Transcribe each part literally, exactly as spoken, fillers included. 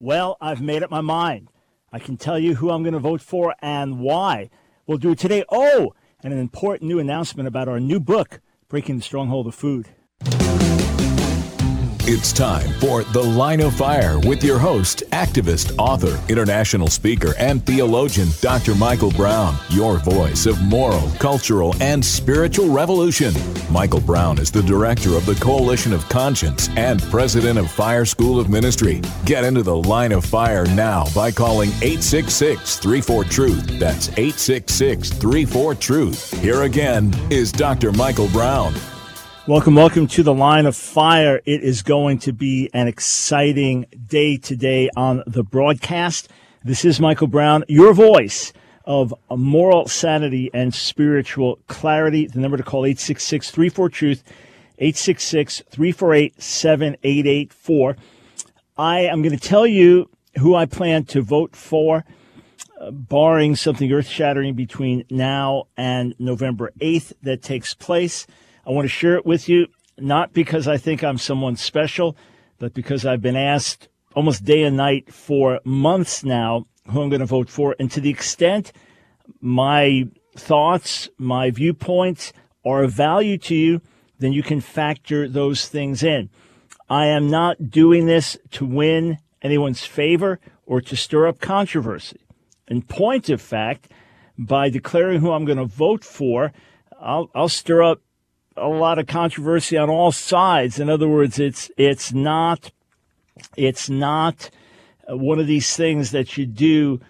Well, I've made up my mind. I can tell you who I'm going to vote for and why. We'll do it today. Oh, and an important new announcement about our new book, Breaking the Stronghold of Food. It's time for The Line of Fire with your host, activist, author, international speaker, and theologian, Doctor Michael Brown, your voice of moral, cultural, and spiritual revolution. Michael Brown is the director of the Coalition of Conscience and president of Fire School of Ministry. Get into The Line of Fire now by calling eight six six, three four, truth. That's eight six six, three four, truth. Here again is Doctor Michael Brown. Welcome, welcome to The Line of Fire. It is going to be an exciting day today on the broadcast. This is Michael Brown, your voice of moral sanity and spiritual clarity. The number to call, eight six six, three four, truth, eight six six, three four eight, seven eight eight four. I am going to tell you who I plan to vote for, uh, barring something earth-shattering between now and November eighth that takes place. I want to share it with you, not because I think I'm someone special, but because I've been asked almost day and night for months now who I'm going to vote for. And to the extent my thoughts, my viewpoints are of value to you, then you can factor those things in. I am not doing this to win anyone's favor or to stir up controversy. In point of fact, by declaring who I'm going to vote for, I'll, I'll stir up a lot of controversy on all sides. In other words, it's it's not it's not one of these things that you do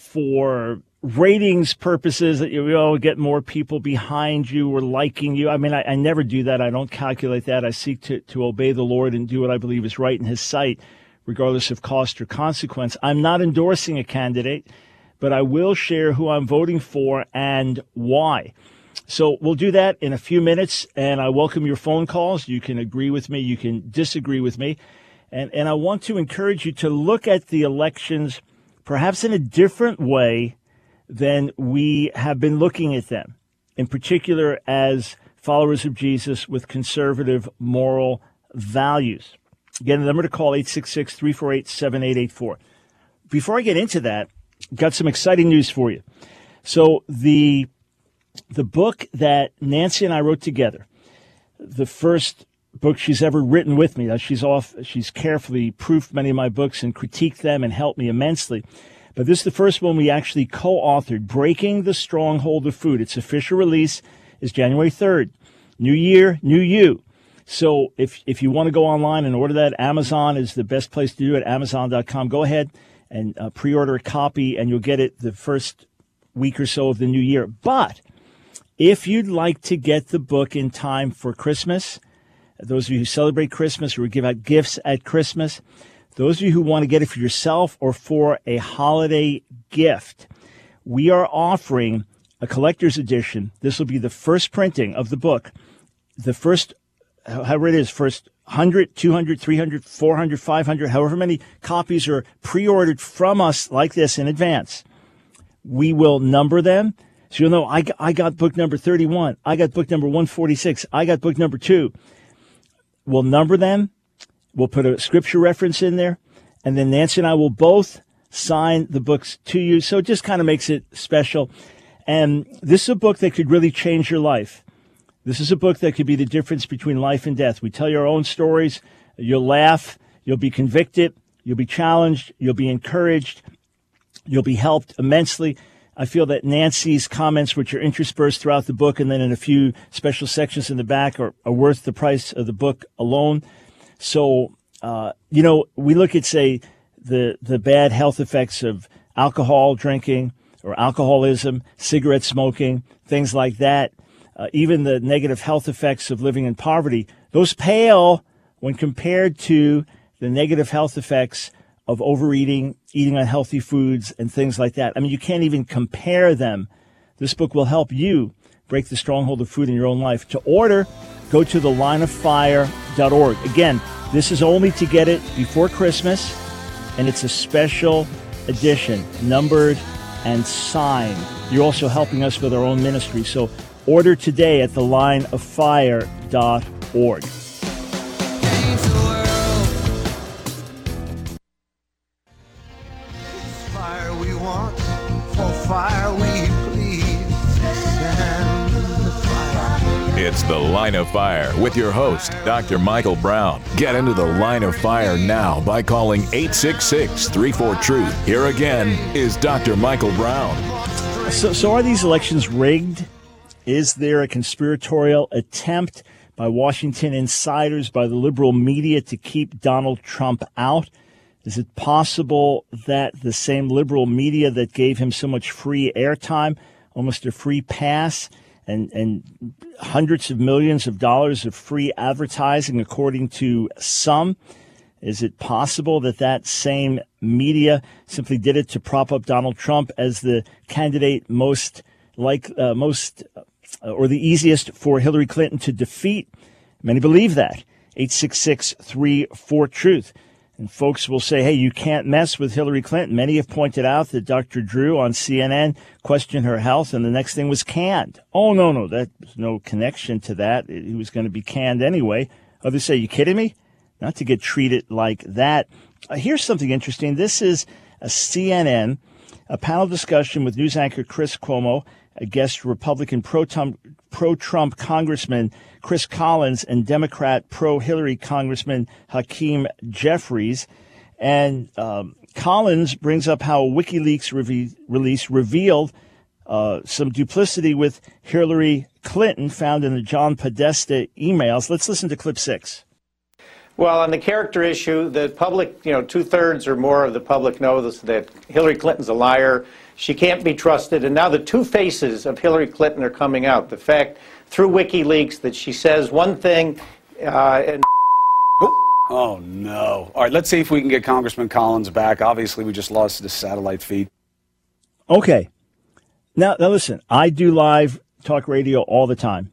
for ratings purposes, that you will get more people behind you or liking you. I mean, I, I never do that. I don't calculate that. I seek to, to obey the Lord and do what I believe is right in his sight, regardless of cost or consequence. I'm not endorsing a candidate, but I will share who I'm voting for and why. So we'll do that in a few minutes, and I welcome your phone calls. You can agree with me. You can disagree with me. And, and I want to encourage you to look at the elections perhaps in a different way than we have been looking at them, in particular as followers of Jesus with conservative moral values. Again, the number to call, eight six six, three four eight, seven eight eight four. Before I get into that, got some exciting news for you. So the... The book that Nancy and I wrote together, the first book she's ever written with me. Now she's off, she's carefully proofed many of my books and critiqued them and helped me immensely. But this is the first one we actually co-authored, Breaking the Stronghold of Food. Its official release is January third. New year, new you. So if if you want to go online and order that, Amazon is the best place to do it, amazon dot com. Go ahead and uh, pre-order a copy, and you'll get it the first week or so of the new year. But if you'd like to get the book in time for Christmas, those of you who celebrate Christmas or give out gifts at Christmas, those of you who want to get it for yourself or for a holiday gift, we are offering a collector's edition. This will be the first printing of the book. The first, however it is, first one hundred, two hundred, three hundred, four hundred, five hundred, however many copies are pre-ordered from us like this in advance. We will number them. So you'll know, I got, I got book number thirty-one. I got book number one forty-six. I got book number two. We'll number them. We'll put a scripture reference in there. And then Nancy and I will both sign the books to you. So it just kind of makes it special. And this is a book that could really change your life. This is a book that could be the difference between life and death. We tell you our own stories. You'll laugh. You'll be convicted. You'll be challenged. You'll be encouraged. You'll be helped immensely. I feel that Nancy's comments, which are interspersed throughout the book and then in a few special sections in the back, are, are worth the price of the book alone. So, uh, you know, we look at, say, the, the bad health effects of alcohol drinking or alcoholism, cigarette smoking, things like that, uh, even the negative health effects of living in poverty. Those pale when compared to the negative health effects of overeating, eating unhealthy foods, and things like that. I mean, you can't even compare them. This book will help you break the stronghold of food in your own life. To order, go to the line of fire dot org. Again, this is only to get it before Christmas, and it's a special edition, numbered and signed. You're also helping us with our own ministry. So order today at the line of fire dot org. fire we want, for fire we plead. Send the fire. It's The Line of Fire with your host, Doctor Michael Brown. Get into the Line of Fire now by calling eight six six, three four, truth. Here again is Doctor Michael Brown. So, so are these elections rigged? Is there a conspiratorial attempt by Washington insiders, by the liberal media, to keep Donald Trump out? Is it possible that the same liberal media that gave him so much free airtime, almost a free pass, and, and hundreds of millions of dollars of free advertising, according to some, is it possible that that same media simply did it to prop up Donald Trump as the candidate most like uh, most uh, or the easiest for Hillary Clinton to defeat? Many believe that. eight six six, three four, truth. And folks will say, hey, you can't mess with Hillary Clinton. Many have pointed out that Doctor Drew on C N N questioned her health, and the next thing was canned. Oh, no, no, there's no connection to that. He was going to be canned anyway. Others say, you kidding me? Not to get treated like that. Uh, here's something interesting. This is a C N N, a panel discussion with news anchor Chris Cuomo, a guest Republican pro-Trump, pro-Trump Congressman Chris Collins, and Democrat pro-Hillary Congressman Hakeem Jeffries. And um, Collins brings up how WikiLeaks re- release revealed uh, some duplicity with Hillary Clinton found in the John Podesta emails. Let's listen to clip six. Well, on the character issue, the public, you know, two-thirds or more of the public knows that Hillary Clinton's a liar. She can't be trusted. And now the two faces of Hillary Clinton are coming out. The fact through WikiLeaks that she says one thing uh, and... Oh, no. All right, let's see if we can get Congressman Collins back. Obviously, we just lost the satellite feed. Okay. Now, now listen, I do live talk radio all the time.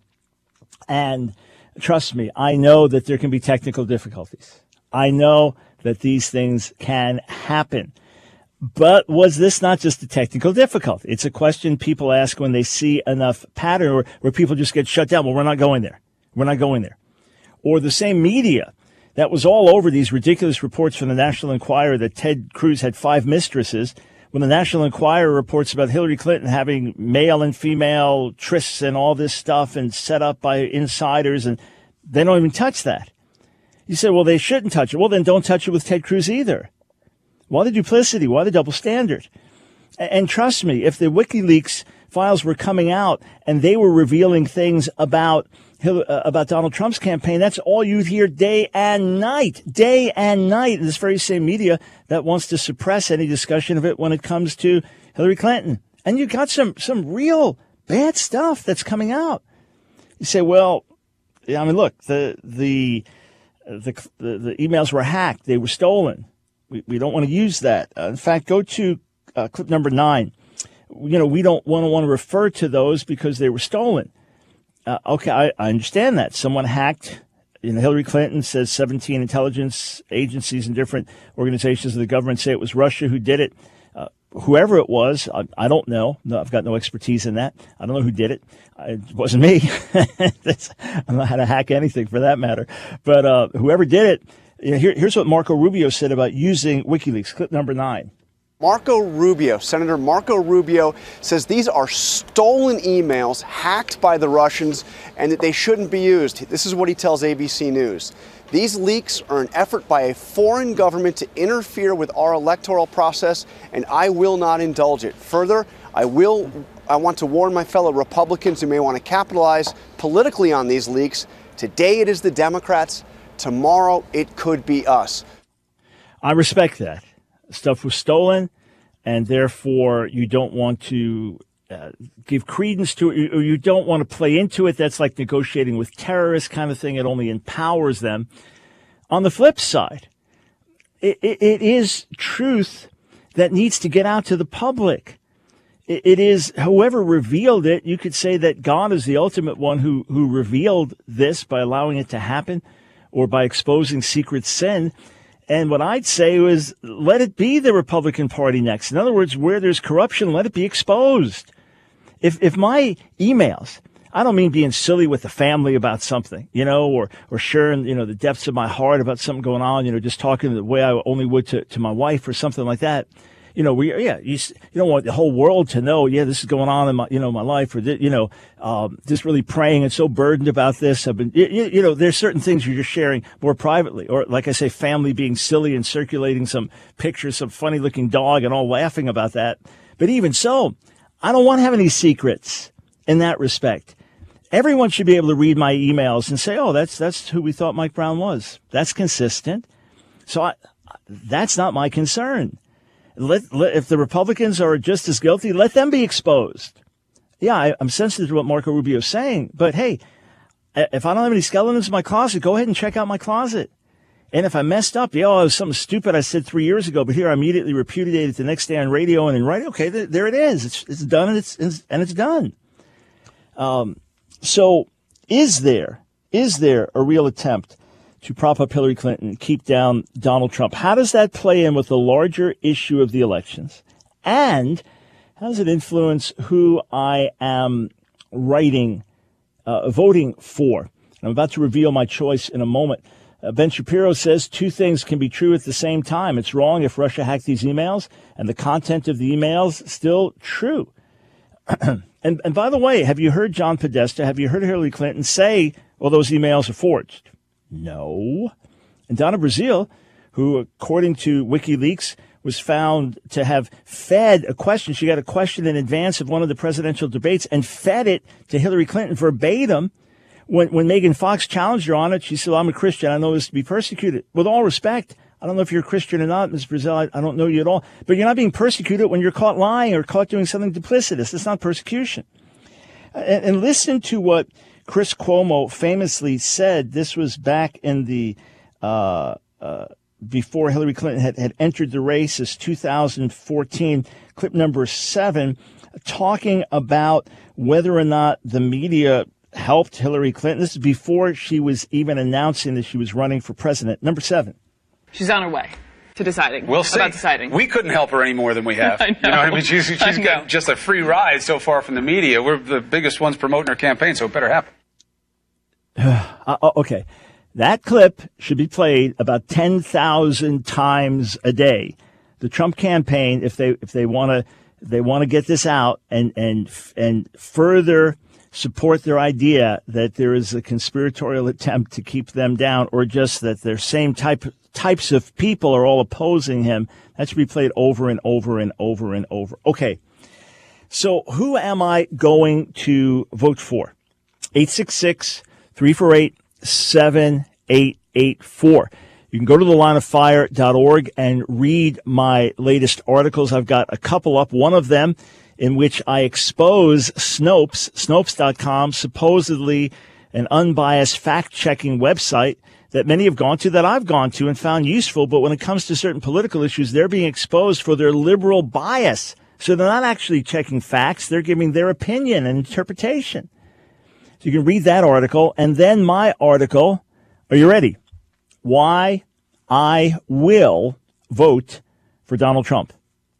And trust me, I know that there can be technical difficulties. I know that these things can happen. But was this not just a technical difficulty? It's a question people ask when they see enough pattern, or where people just get shut down. Well, we're not going there. We're not going there. Or the same media that was all over these ridiculous reports from the National Enquirer that Ted Cruz had five mistresses, when the National Enquirer reports about Hillary Clinton having male and female trysts and all this stuff and set up by insiders, and they don't even touch that. You say, well, they shouldn't touch it. Well, then don't touch it with Ted Cruz either. Why the duplicity? Why the double standard? And trust me, if the WikiLeaks files were coming out and they were revealing things about about Donald Trump's campaign, that's all you'd hear day and night, day and night in this very same media that wants to suppress any discussion of it when it comes to Hillary Clinton. And you got some some real bad stuff that's coming out. You say, well, I mean, look, the the the the, the emails were hacked, they were stolen. We, we don't want to use that. Uh, in fact, go to uh, clip number nine. You know, we don't want to want to refer to those because they were stolen. Uh, okay, I, I understand that. Someone hacked. You know, Hillary Clinton says seventeen intelligence agencies and different organizations of the government say it was Russia who did it. Uh, whoever it was, I, I don't know. No, I've got no expertise in that. I don't know who did it. I, it wasn't me. I'm not how to hack anything for that matter. But uh, whoever did it, you know, here, here's what Marco Rubio said about using WikiLeaks. Clip number nine. Marco Rubio, Senator Marco Rubio, says these are stolen emails hacked by the Russians and that they shouldn't be used. This is what he tells A B C News. These leaks are an effort by a foreign government to interfere with our electoral process, and I will not indulge it. Further, I will. I want to warn my fellow Republicans who may want to capitalize politically on these leaks. Today it is the Democrats. Tomorrow it could be us. I respect that. Stuff was stolen, and therefore you don't want to uh, give credence to it, or you don't want to play into it. That's like negotiating with terrorists kind of thing. It only empowers them. On the flip side, it, it, it is truth that needs to get out to the public. It, it is whoever revealed it. You could say that God is the ultimate one who, who revealed this by allowing it to happen or by exposing secret sin. And what I'd say was, let it be the Republican Party next. In other words, where there's corruption, let it be exposed. If if my emails, I don't mean being silly with the family about something, you know, or or sharing, you know, the depths of my heart about something going on, you know, just talking the way I only would to, to my wife or something like that. you know, we, yeah, you, you don't want the whole world to know, yeah, this is going on in my, you know, my life, or, you know, um, just really praying and so burdened about this. I've been, you, you know, there's certain things you're just sharing more privately, or like I say, family being silly and circulating some pictures, some funny looking dog and all laughing about that. But even so, I don't want to have any secrets in that respect. Everyone should be able to read my emails and say, oh, that's, that's who we thought Mike Brown was. That's consistent. So I, that's not my concern. Let, let, if the Republicans are just as guilty, let them be exposed. Yeah, I, I'm sensitive to what Marco Rubio is saying, but hey, if I don't have any skeletons in my closet, go ahead and check out my closet. And if I messed up, yeah, oh, it was something stupid I said three years ago, but here I immediately repudiate it the next day on radio and in writing. Okay, there, there it is. It's, it's done and it's, and it's done. Um, so is there, is there a real attempt to prop up Hillary Clinton, keep down Donald Trump? How does that play in with the larger issue of the elections? And how does it influence who I am writing, uh, voting for? I'm about to reveal my choice in a moment. Uh, Ben Shapiro says two things can be true at the same time. It's wrong if Russia hacked these emails, and the content of the emails still true. and, and by the way, have you heard John Podesta, have you heard Hillary Clinton say, well, those emails are forged? No. And Donna Brazile, who, according to WikiLeaks, was found to have fed a question. She got a question in advance of one of the presidential debates and fed it to Hillary Clinton verbatim. When, when Megan Fox challenged her on it, she said, well, I'm a Christian. I know this to be persecuted. With all respect, I don't know if you're a Christian or not, Miz Brazile. I, I don't know you at all. But you're not being persecuted when you're caught lying or caught doing something duplicitous. It's not persecution. And, and listen to what Chris Cuomo famously said. This was back in the uh, uh, before Hillary Clinton had, had entered the race, as two thousand fourteen, clip number seven, talking about whether or not the media helped Hillary Clinton. This is before she was even announcing that she was running for president. Number seven. She's on her way to deciding. We'll see. About deciding. We couldn't help her any more than we have. I know. You know, I mean, she's, she's I got know. just a free ride so far from the media. We're the biggest ones promoting her campaign, so it better happen. uh, okay. That clip should be played about ten thousand times a day. The Trump campaign, if they if they want to they want to get this out and and and further support their idea that there is a conspiratorial attempt to keep them down, or just that their same type types of people are all opposing him, that should be played over and over and over and over. Okay. So who am I going to vote for? eight six six, three four eight, seven eight eight four. You can go to the line of fire dot org and read my latest articles. I've got a couple up. One of them in which I expose Snopes, Snopes dot com, supposedly an unbiased fact-checking website that many have gone to, that I've gone to and found useful. But when it comes to certain political issues, they're being exposed for their liberal bias. So they're not actually checking facts. They're giving their opinion and interpretation. So you can read that article. And then my article. Are you ready? Why I will vote for Donald Trump.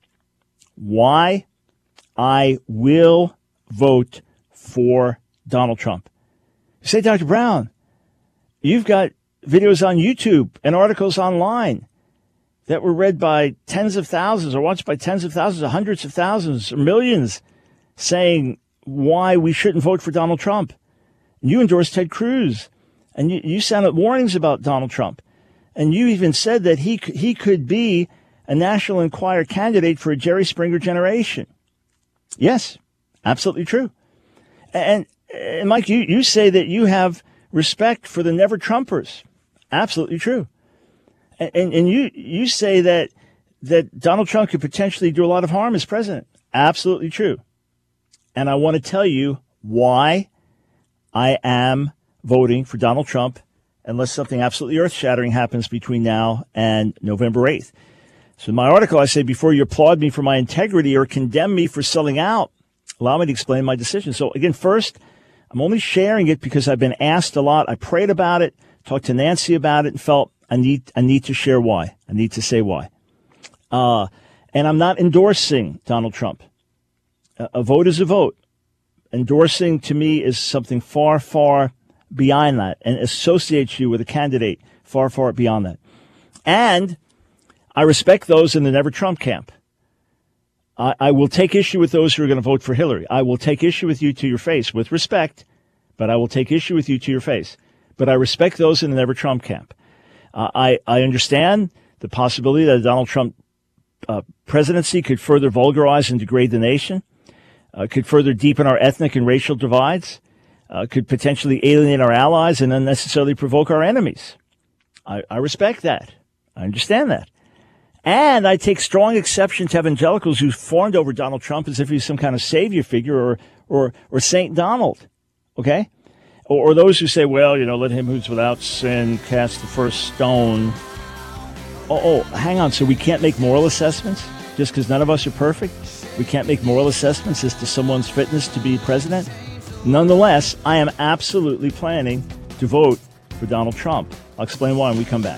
Why I will vote for Donald Trump. You say, Doctor Brown, you've got videos on YouTube and articles online that were read by tens of thousands or watched by tens of thousands or hundreds of thousands or millions saying why we shouldn't vote for Donald Trump. And you endorsed Ted Cruz. And you, you sounded warnings about Donald Trump. And you even said that he he could be a National Enquirer candidate for a Jerry Springer generation. Yes, absolutely true. And, and Mike, you, you say that you have respect for the never-Trumpers. Absolutely true. And, and, and you, you say that, that Donald Trump could potentially do a lot of harm as president. Absolutely true. And I want to tell you why I am voting for Donald Trump unless something absolutely earth-shattering happens between now and November eighth. So in my article, I say, before you applaud me for my integrity or condemn me for selling out, allow me to explain my decision. So again, first, I'm only sharing it because I've been asked a lot. I prayed about it, talked to Nancy about it, and felt I need I need to share why. I need to say why. Uh, and I'm not endorsing Donald Trump. A, a vote is a vote. Endorsing to me is something far, far beyond that, and associates you with a candidate far, far beyond that. And I respect those in the Never Trump camp. I, I will take issue with those who are going to vote for Hillary. I will take issue with you to your face, with respect, but I will take issue with you to your face. But I respect those in the Never Trump camp. Uh, I, I understand the possibility that a Donald Trump uh, presidency could further vulgarize and degrade the nation, uh, could further deepen our ethnic and racial divides, uh, could potentially alienate our allies and unnecessarily provoke our enemies. I, I respect that. I understand that. And I take strong exception to evangelicals who fawned over Donald Trump as if he's some kind of savior figure or or, or Saint Donald, okay? Or, or those who say, well, you know, let him who's without sin cast the first stone. Oh, oh, hang on. So we can't make moral assessments just because none of us are perfect? We can't make moral assessments as to someone's fitness to be president? Nonetheless, I am absolutely planning to vote for Donald Trump. I'll explain why when we come back.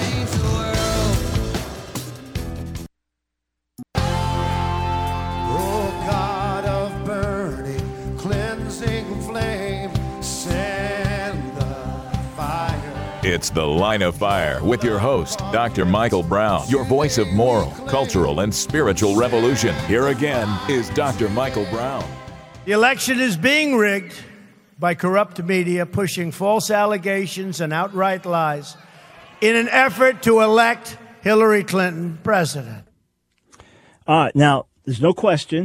It's The Line of Fire with your host, Doctor Michael Brown, your voice of moral, cultural, and spiritual revolution. Here again is Doctor Michael Brown. The election is being rigged by corrupt media pushing false allegations and outright lies in an effort to elect Hillary Clinton president. Uh, now, there's no question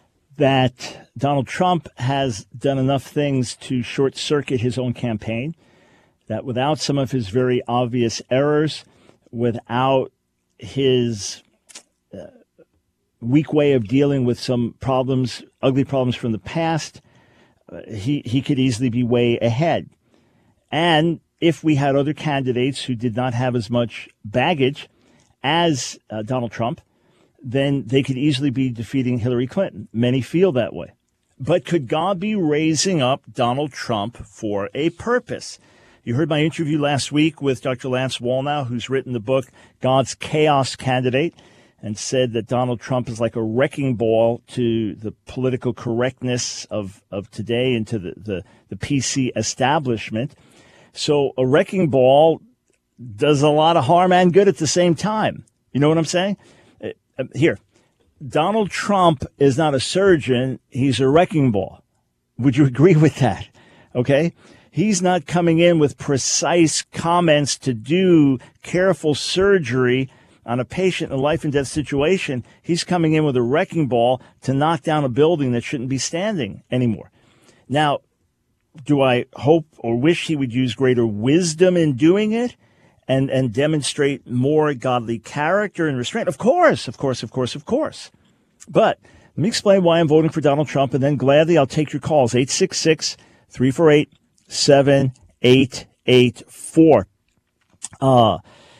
that Donald Trump has done enough things to short-circuit his own campaign, that without some of his very obvious errors, without his uh, weak way of dealing with some problems, ugly problems from the past, uh, he, he could easily be way ahead. And if we had other candidates who did not have as much baggage as uh, Donald Trump, then they could easily be defeating Hillary Clinton. Many feel that way. But could God be raising up Donald Trump for a purpose? You heard my interview last week with Doctor Lance Wallnau, who's written the book God's Chaos Candidate, and said that Donald Trump is like a wrecking ball to the political correctness of, of today and to the, the, the P C establishment. So a wrecking ball does a lot of harm and good at the same time. You know what I'm saying? Here, Donald Trump is not a surgeon. He's a wrecking ball. Would you agree with that? Okay? He's not coming in with precise comments to do careful surgery on a patient in a life and death situation. He's coming in with a wrecking ball to knock down a building that shouldn't be standing anymore. Now, do I hope or wish he would use greater wisdom in doing it and, and demonstrate more godly character and restraint? Of course, of course, of course, of course. But let me explain why I'm voting for Donald Trump, and then gladly I'll take your calls. eight six six, three four eight, seven eight eight four. Uh,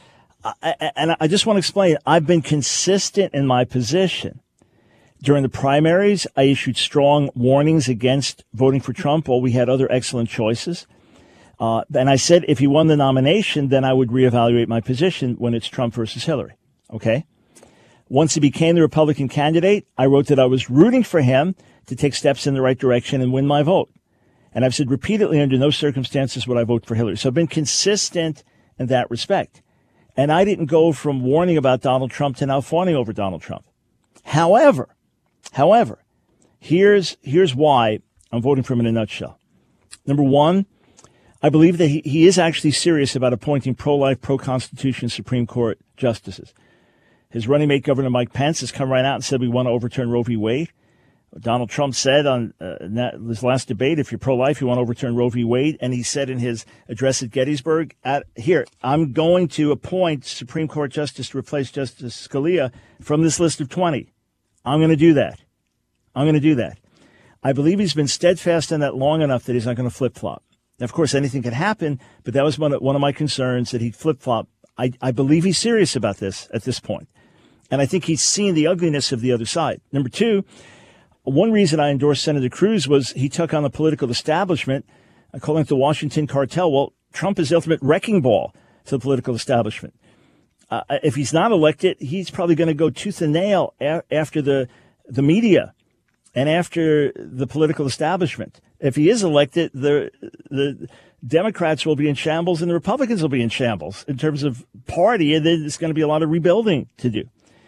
I, and I just want to explain, I've been consistent in my position. During the primaries, I issued strong warnings against voting for Trump while we had other excellent choices. Uh, and I said if he won the nomination, then I would reevaluate my position when it's Trump versus Hillary. Okay? Once he became the Republican candidate, I wrote that I was rooting for him to take steps in the right direction and win my vote. And I've said repeatedly, under no circumstances would I vote for Hillary. So I've been consistent in that respect. And I didn't go from warning about Donald Trump to now fawning over Donald Trump. However, however, here's here's why I'm voting for him in a nutshell. Number one, I believe that he, he is actually serious about appointing pro-life, pro-Constitution Supreme Court justices. His running mate, Governor Mike Pence, has come right out and said we want to overturn Roe v. Wade. Donald Trump said on uh, this last debate, if you're pro-life, you want to overturn Roe v. Wade. And he said in his address at Gettysburg, at, here, I'm going to appoint Supreme Court Justice to replace Justice Scalia from this list of twenty. I'm going to do that. I'm going to do that. I believe he's been steadfast in that long enough that he's not going to flip-flop. Now, of course, anything can happen, but that was one of, one of my concerns, that he'd flip-flop. I, I believe he's serious about this at this point. And I think he's seen the ugliness of the other side. Number two, one reason I endorsed Senator Cruz was he took on the political establishment, calling it the Washington cartel. Well, Trump is the ultimate wrecking ball to the political establishment. Uh, if he's not elected, he's probably going to go tooth and nail a- after the the media and after the political establishment. If he is elected, the the Democrats will be in shambles and the Republicans will be in shambles in terms of party, and then there's going to be a lot of rebuilding to do.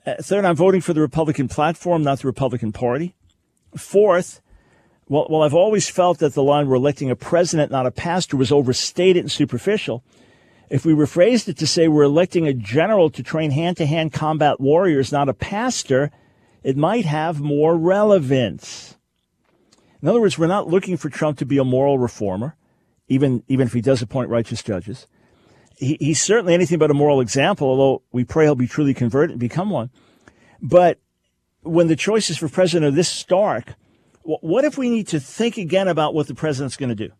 Uh, third, I'm voting for the Republican platform, not the Republican Party. Fourth, well, well, I've always felt that the line we're electing a president, not a pastor, was overstated and superficial. If we rephrased it to say we're electing a general to train hand-to-hand combat warriors, not a pastor, it might have more relevance. In other words, we're not looking for Trump to be a moral reformer, even, even if he does appoint righteous judges. He, he's certainly anything but a moral example, although we pray he'll be truly converted and become one. But when the choices for president are this stark, what if we need to think again about what the president's going to do?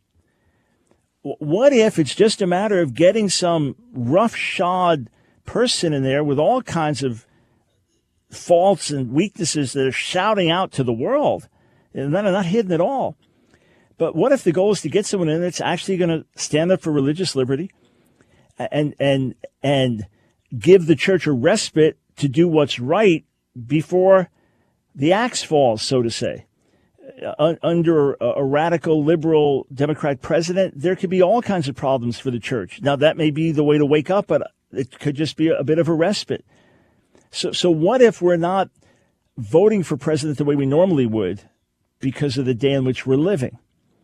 What if it's just a matter of getting some roughshod person in there with all kinds of faults and weaknesses that are shouting out to the world, and then are not hidden at all? But what if the goal is to get someone in that's actually going to stand up for religious liberty and and and give the church a respite to do what's right before the axe falls, so to say? Uh, under a, a radical liberal Democrat president, there could be all kinds of problems for the church. Now, that may be the way to wake up, but it could just be a, a bit of a respite. So, so what if we're not voting for president the way we normally would because of the day in which we're living?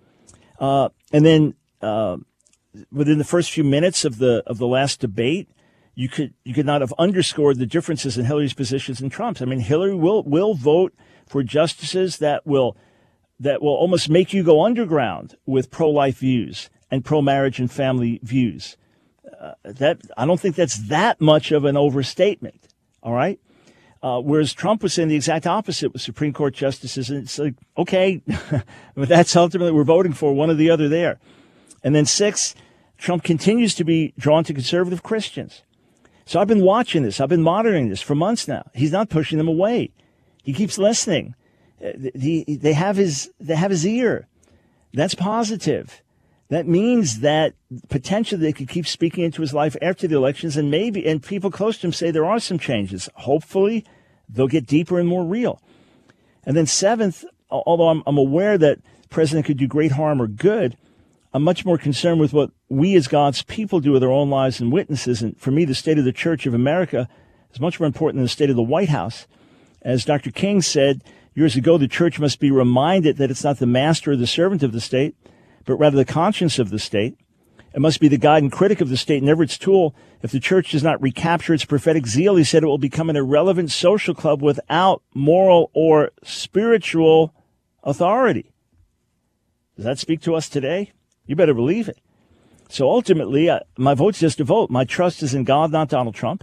Uh, and then uh, within the first few minutes of the of the last debate, you could you could not have underscored the differences in Hillary's positions and Trump's. I mean, Hillary will will vote for justices that will that will almost make you go underground with pro-life views and pro-marriage and family views. Uh, that I don't think that's that much of an overstatement. All right. Uh, whereas Trump was saying the exact opposite with Supreme Court justices. And it's like, OK, but that's ultimately we're voting for one or the other there. And then six, Trump continues to be drawn to conservative Christians. So I've been watching this. I've been monitoring this for months now. He's not pushing them away. He keeps listening. They, they have his they have his ear. That's positive. That means that potentially they could keep speaking into his life after the elections, and maybe, and people close to him say there are some changes. Hopefully, they'll get deeper and more real. And then seventh, although I'm, I'm aware that the president could do great harm or good, I'm much more concerned with what we as God's people do with our own lives and witnesses. And for me, the state of the Church of America is much more important than the state of the White House. As Doctor King said years ago, the church must be reminded that it's not the master or the servant of the state, but rather the conscience of the state. It must be the guide and critic of the state, never its tool. If the church does not recapture its prophetic zeal, he said, it will become an irrelevant social club without moral or spiritual authority. Does that speak to us today? You better believe it. So ultimately, uh, my vote's just a vote. My trust is in God, not Donald Trump.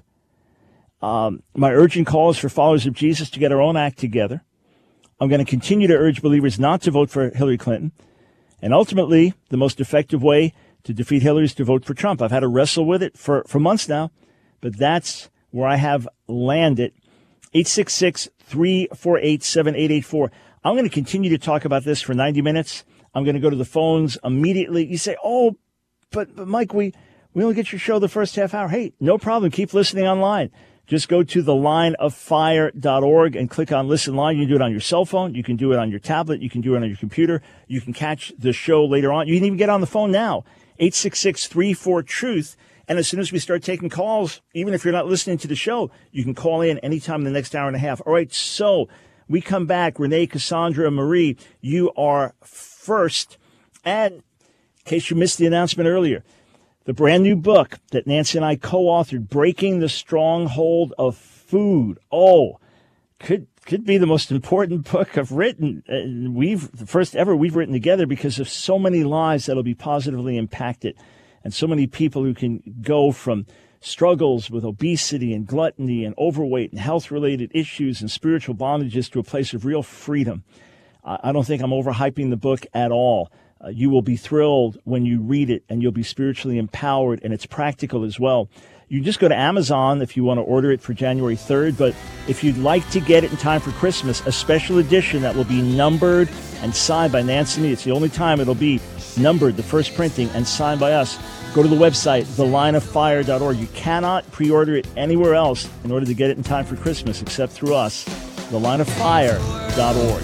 Um, my urgent call is for followers of Jesus to get our own act together. I'm going to continue to urge believers not to vote for Hillary Clinton. And ultimately, the most effective way to defeat Hillary is to vote for Trump. I've had to wrestle with it for, for months now, but that's where I have landed. eight six six, three four eight, seven eight eight four. I'm going to continue to talk about this for ninety minutes. I'm going to go to the phones immediately. You say, oh, but, but Mike, we, we only get your show the first half hour. Hey, no problem. Keep listening online. Just go to the line of fire dot org and click on Listen Live. You can do it on your cell phone. You can do it on your tablet. You can do it on your computer. You can catch the show later on. You can even get on the phone now, eight six six, three four, truth. And as soon as we start taking calls, even if you're not listening to the show, you can call in anytime in the next hour and a half. All right, so we come back. Renee, Cassandra, Marie, you are first. And in case you missed the announcement earlier, the brand new book that Nancy and I co-authored, Breaking the Stronghold of Food. Oh, could could be the most important book I've written. And we've the first ever we've written together because of so many lives that'll be positively impacted, and so many people who can go from struggles with obesity and gluttony and overweight and health-related issues and spiritual bondages to a place of real freedom. I don't think I'm overhyping the book at all. Uh, you will be thrilled when you read it, and you'll be spiritually empowered, and it's practical as well. You just go to Amazon if you want to order it for January third, but if you'd like to get it in time for Christmas, a special edition that will be numbered and signed by Nancy and me. It's the only time it'll be numbered, the first printing, and signed by us. Go to the website, the line of fire dot org. You cannot pre-order it anywhere else in order to get it in time for Christmas except through us, the line of fire dot org.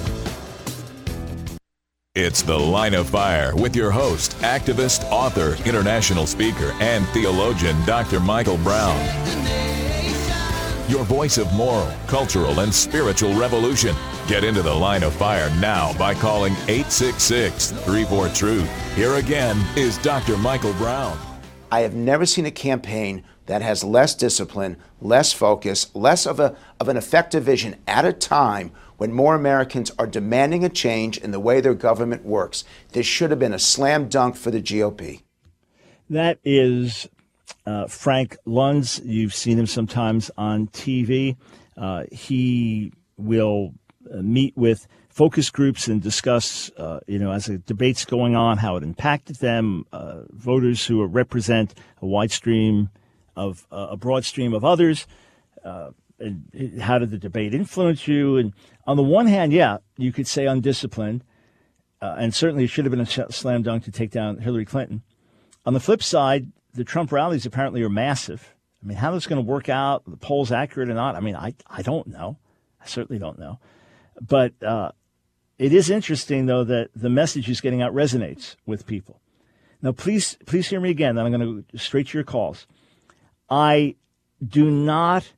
It's The Line of Fire with your host, activist, author, international speaker, and theologian, Doctor Michael Brown. your voice of moral, cultural, and spiritual revolution. Get into the line of fire now by calling eight six six, three four, truth. Here again is Doctor Michael Brown. I have never seen a campaign that has less discipline, less focus, less of a of an effective vision at a time when more Americans are demanding a change in the way their government works. This should have been a slam dunk for the G O P. That is uh, Frank Luntz. You've seen him sometimes on T V. Uh, he will uh, meet with focus groups and discuss, uh, you know, as the debate's going on, how it impacted them, uh, voters who represent a wide stream of uh, a broad stream of others. Uh, and how did the debate influence you? And on the one hand, yeah, you could say undisciplined, uh, and certainly it should have been a slam dunk to take down Hillary Clinton. On the flip side, the Trump rallies apparently are massive. I mean, how that's going to work out, the polls accurate or not, I mean, I, I don't know. I certainly don't know. But uh, it is interesting, though, that the message is getting out resonates with people. Now, please, please hear me again. Then I'm going to go straight to your calls. I do not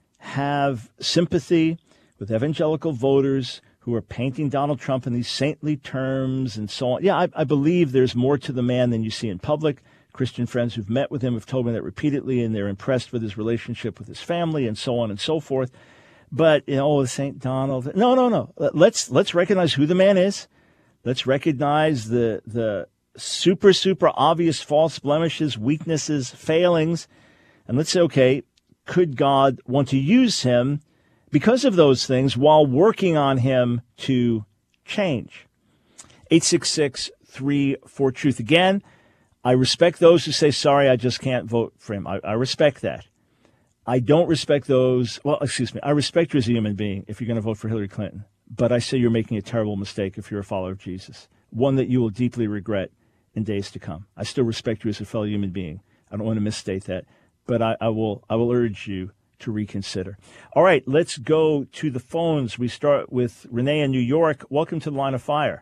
have sympathy with evangelical voters who are painting Donald Trump in these saintly terms and so on. Yeah, I, I believe there's more to the man than you see in public. Christian friends who've met with him have told me that repeatedly, and they're impressed with his relationship with his family and so on and so forth. But, you know, oh, Saint Donald. No, no, no. Let's let's recognize who the man is. Let's recognize the the super, super obvious faults, blemishes, weaknesses, failings. And let's say, okay, could God want to use him because of those things while working on him to change? eight six six, three four, truth. Again, I respect those who say, sorry, I just can't vote for him. I, I respect that. I don't respect those. Well, excuse me. I respect you as a human being if you're going to vote for Hillary Clinton. But I say you're making a terrible mistake if you're a follower of Jesus, one that you will deeply regret in days to come. I still respect you as a fellow human being. I don't want to misstate that. But I, I will I will urge you to reconsider. All right, let's go to the phones. We start with Renee in New York. Welcome to the Line of Fire.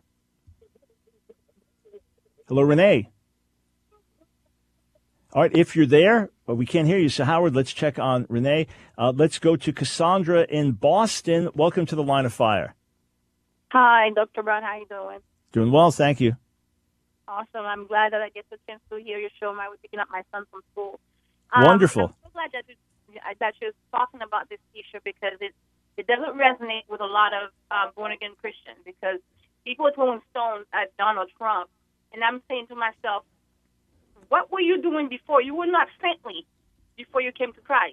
Hello, Renee. All right, if you're there, we can't hear you. So, Howard, let's check on Renee. Uh, let's go to Cassandra in Boston. Welcome to the Line of Fire. Hi, Doctor Brown. How you doing? Doing well, thank you. Awesome. I'm glad that I get the chance to hear your show. I was picking up my son from school. Wonderful. Um, I'm so glad that, you, that you're talking about this issue because it, it doesn't resonate with a lot of um, born-again Christians because people are throwing stones at Donald Trump. And I'm saying to myself, what were you doing before? You were not saintly before you came to Christ.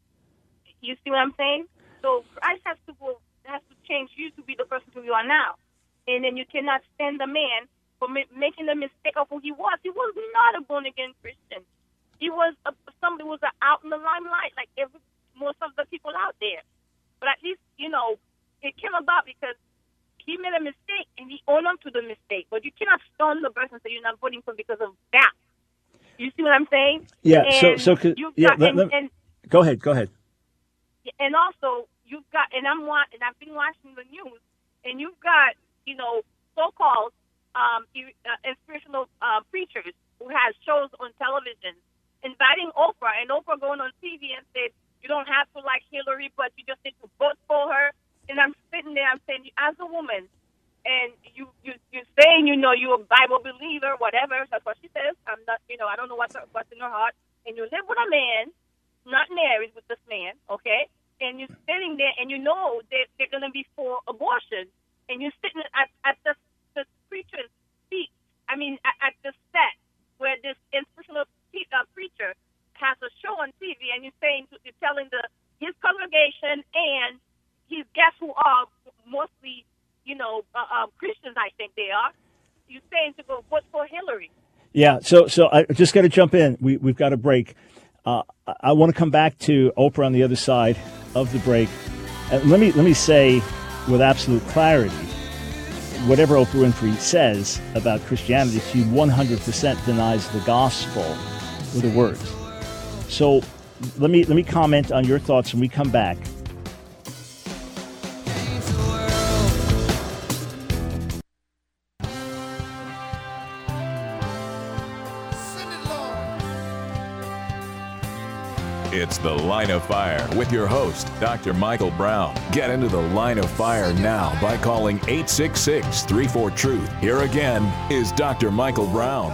You see what I'm saying? So Christ has to go, has to change you to be the person who you are now. And then you cannot stand the man for ma- making the mistake of who he was. He was not a born-again Christian. He was a, somebody who was out in the limelight, like every, most of the people out there. But at least, you know, it came about because he made a mistake and he owned up to the mistake. But you cannot stone the person and say you're not voting for him because of that. You see what I'm saying? Yeah. And so, so yeah. got, Let, and, let, and, go ahead. Go ahead. And also, you've got, and I'm watching, and I've been watching the news, and you've got, you know, so-called um, inspirational uh, preachers who has shows on television inviting Oprah, and Oprah going on T V and said, you don't have to like Hillary, but you just need to vote for her. And I'm sitting there, I'm saying, as a woman, and you, you, you're saying, you know, you're a Bible believer, whatever. That's what she says. I'm not, you know, I don't know what's, what's in her heart. And you live with a man, not married with this man, okay? And you're sitting there, and you know that they're going to be for abortion. And you're sitting at, at the, the preacher's feet, I mean, at, at the set where this inspirational uh, preacher has a show on T V, and you're saying, you're telling the his congregation and his guests who are mostly, you know, uh, uh, Christians, I think they are. You're saying to go vote for Hillary. Yeah. So, so I just got to jump in. We we've got a break. Uh, I, I want to come back to Oprah on the other side of the break. Uh, let me let me say with absolute clarity, whatever Oprah Winfrey says about Christianity, she one hundred percent denies the gospel with the words. So let me let me comment on your thoughts when we come back. It's The Line of Fire with your host, Doctor Michael Brown. Get into the Line of Fire now by calling eight six six, three four, truth. Here again is Doctor Michael Brown.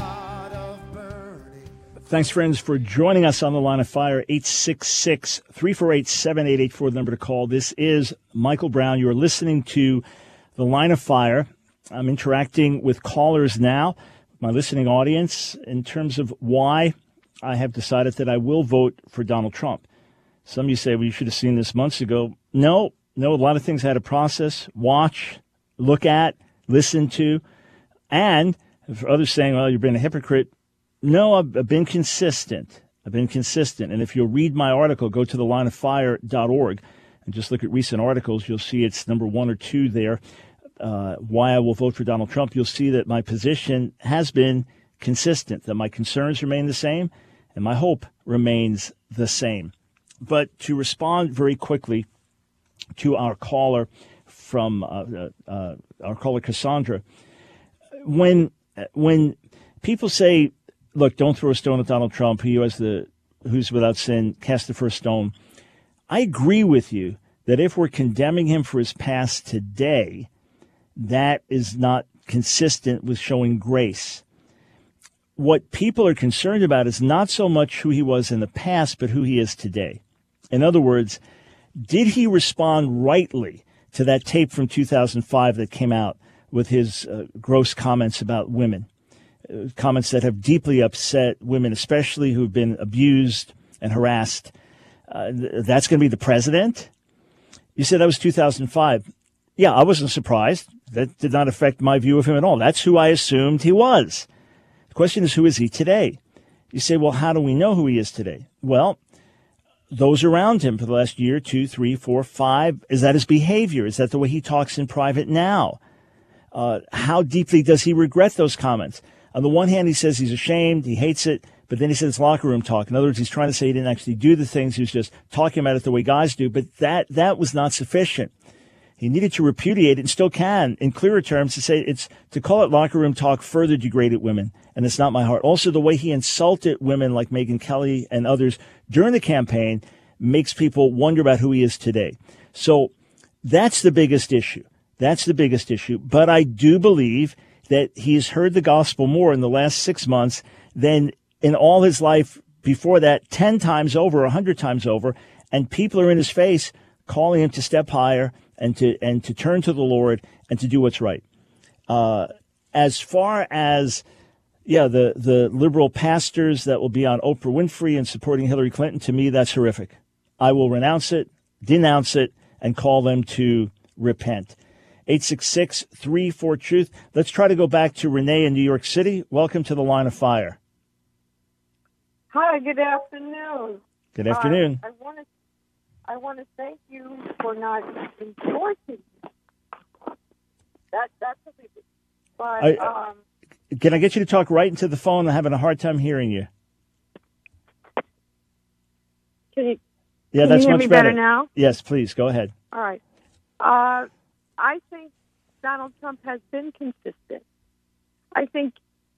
Thanks, friends, for joining us on The Line of Fire. eight six six, three four eight, seven eight eight four, the number to call. This is Michael Brown. You are listening to The Line of Fire. I'm interacting with callers now, my listening audience, in terms of why I have decided that I will vote for Donald Trump. Some of you say, well, you should have seen this months ago. No, no, a lot of things I had to process, watch, look at, listen to. And for others saying, well, you've been a hypocrite. No, I've, I've been consistent. I've been consistent. And if you'll read my article, go to the line of fire dot org and just look at recent articles. You'll see it's number one or two there. Uh, why I will vote for Donald Trump. You'll see that my position has been consistent, that my concerns remain the same and my hope remains the same. But to respond very quickly to our caller from uh, uh, our caller Cassandra, when when people say, look, don't throw a stone at Donald Trump, he has the who's without sin, cast the first stone. I agree with you that if we're condemning him for his past today, that is not consistent with showing grace. What people are concerned about is not so much who he was in the past, but who he is today. In other words, did he respond rightly to that tape from two thousand five that came out with his uh, gross comments about women? Comments that have deeply upset women, especially who've been abused and harassed. Uh, th- that's going to be the president? You said that was two thousand five. Yeah, I wasn't surprised. That did not affect my view of him at all. That's who I assumed he was. The question is, who is he today? You say, well, how do we know who he is today? Well, those around him for the last year, two, three, four, five, is that his behavior? Is that the way he talks in private now? Uh, how deeply does he regret those comments? On the one hand, he says he's ashamed, he hates it, but then he said it's locker room talk. In other words, he's trying to say he didn't actually do the things, he was just talking about it the way guys do, but that that was not sufficient. He needed to repudiate it and still can, in clearer terms, to say it's to call it locker room talk further degraded women, and it's not my heart. Also, the way he insulted women like Megyn Kelly and others during the campaign makes people wonder about who he is today. So that's the biggest issue. That's the biggest issue. But I do believe that he's heard the gospel more in the last six months than in all his life before that, ten times over, a hundred times over, and people are in his face calling him to step higher and to and to turn to the Lord and to do what's right. Uh, as far as, yeah, the, the liberal pastors that will be on Oprah Winfrey and supporting Hillary Clinton, to me, that's horrific. I will renounce it, denounce it, and call them to repent. eight six six, three four, truth. Let's try to go back to Renee in New York City. Welcome to the Line of Fire. Hi, good afternoon. Good afternoon. Uh, I want to I want to thank you for not endorsing that. That's a big but I, um, Can I get you to talk right into the phone? I'm having a hard time hearing you. Can you? Yeah, can that's you hear much me better. better now. Yes, please go ahead. All right. Uh, I think Donald Trump has been consistent. I think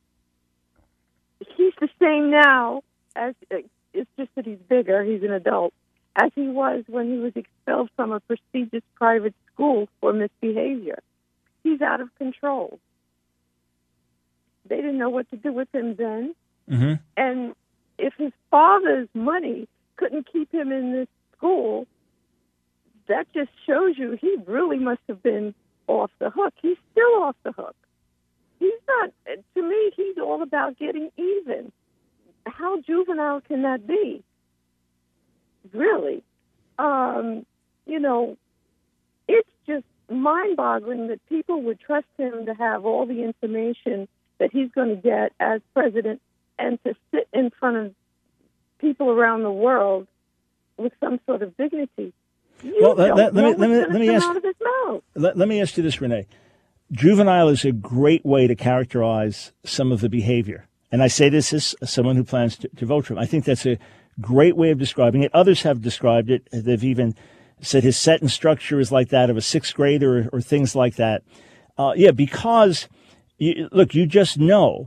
he's the same now as it's just that he's bigger. He's an adult, as he was when he was expelled from a prestigious private school for misbehavior. He's out of control. They didn't know what to do with him then. Mm-hmm. And if his father's money couldn't keep him in this school, that just shows you he really must have been off the hook. He's still off the hook. He's not, to me, he's all about getting even. How juvenile can that be? Really? Um, you know, it's just mind-boggling that people would trust him to have all the information that he's going to get as president and to sit in front of people around the world with some sort of dignity. You well, don't let, let, know let me let me let me ask. Out of his mouth. Let, let me ask you this, Renee. Juvenile is a great way to characterize some of the behavior, and I say this as someone who plans to, to vote for him. I think that's a great way of describing it. Others have described it. They've even said his sentence structure is like that of a sixth grader, or, or things like that. Uh, yeah, because you, look, you just know.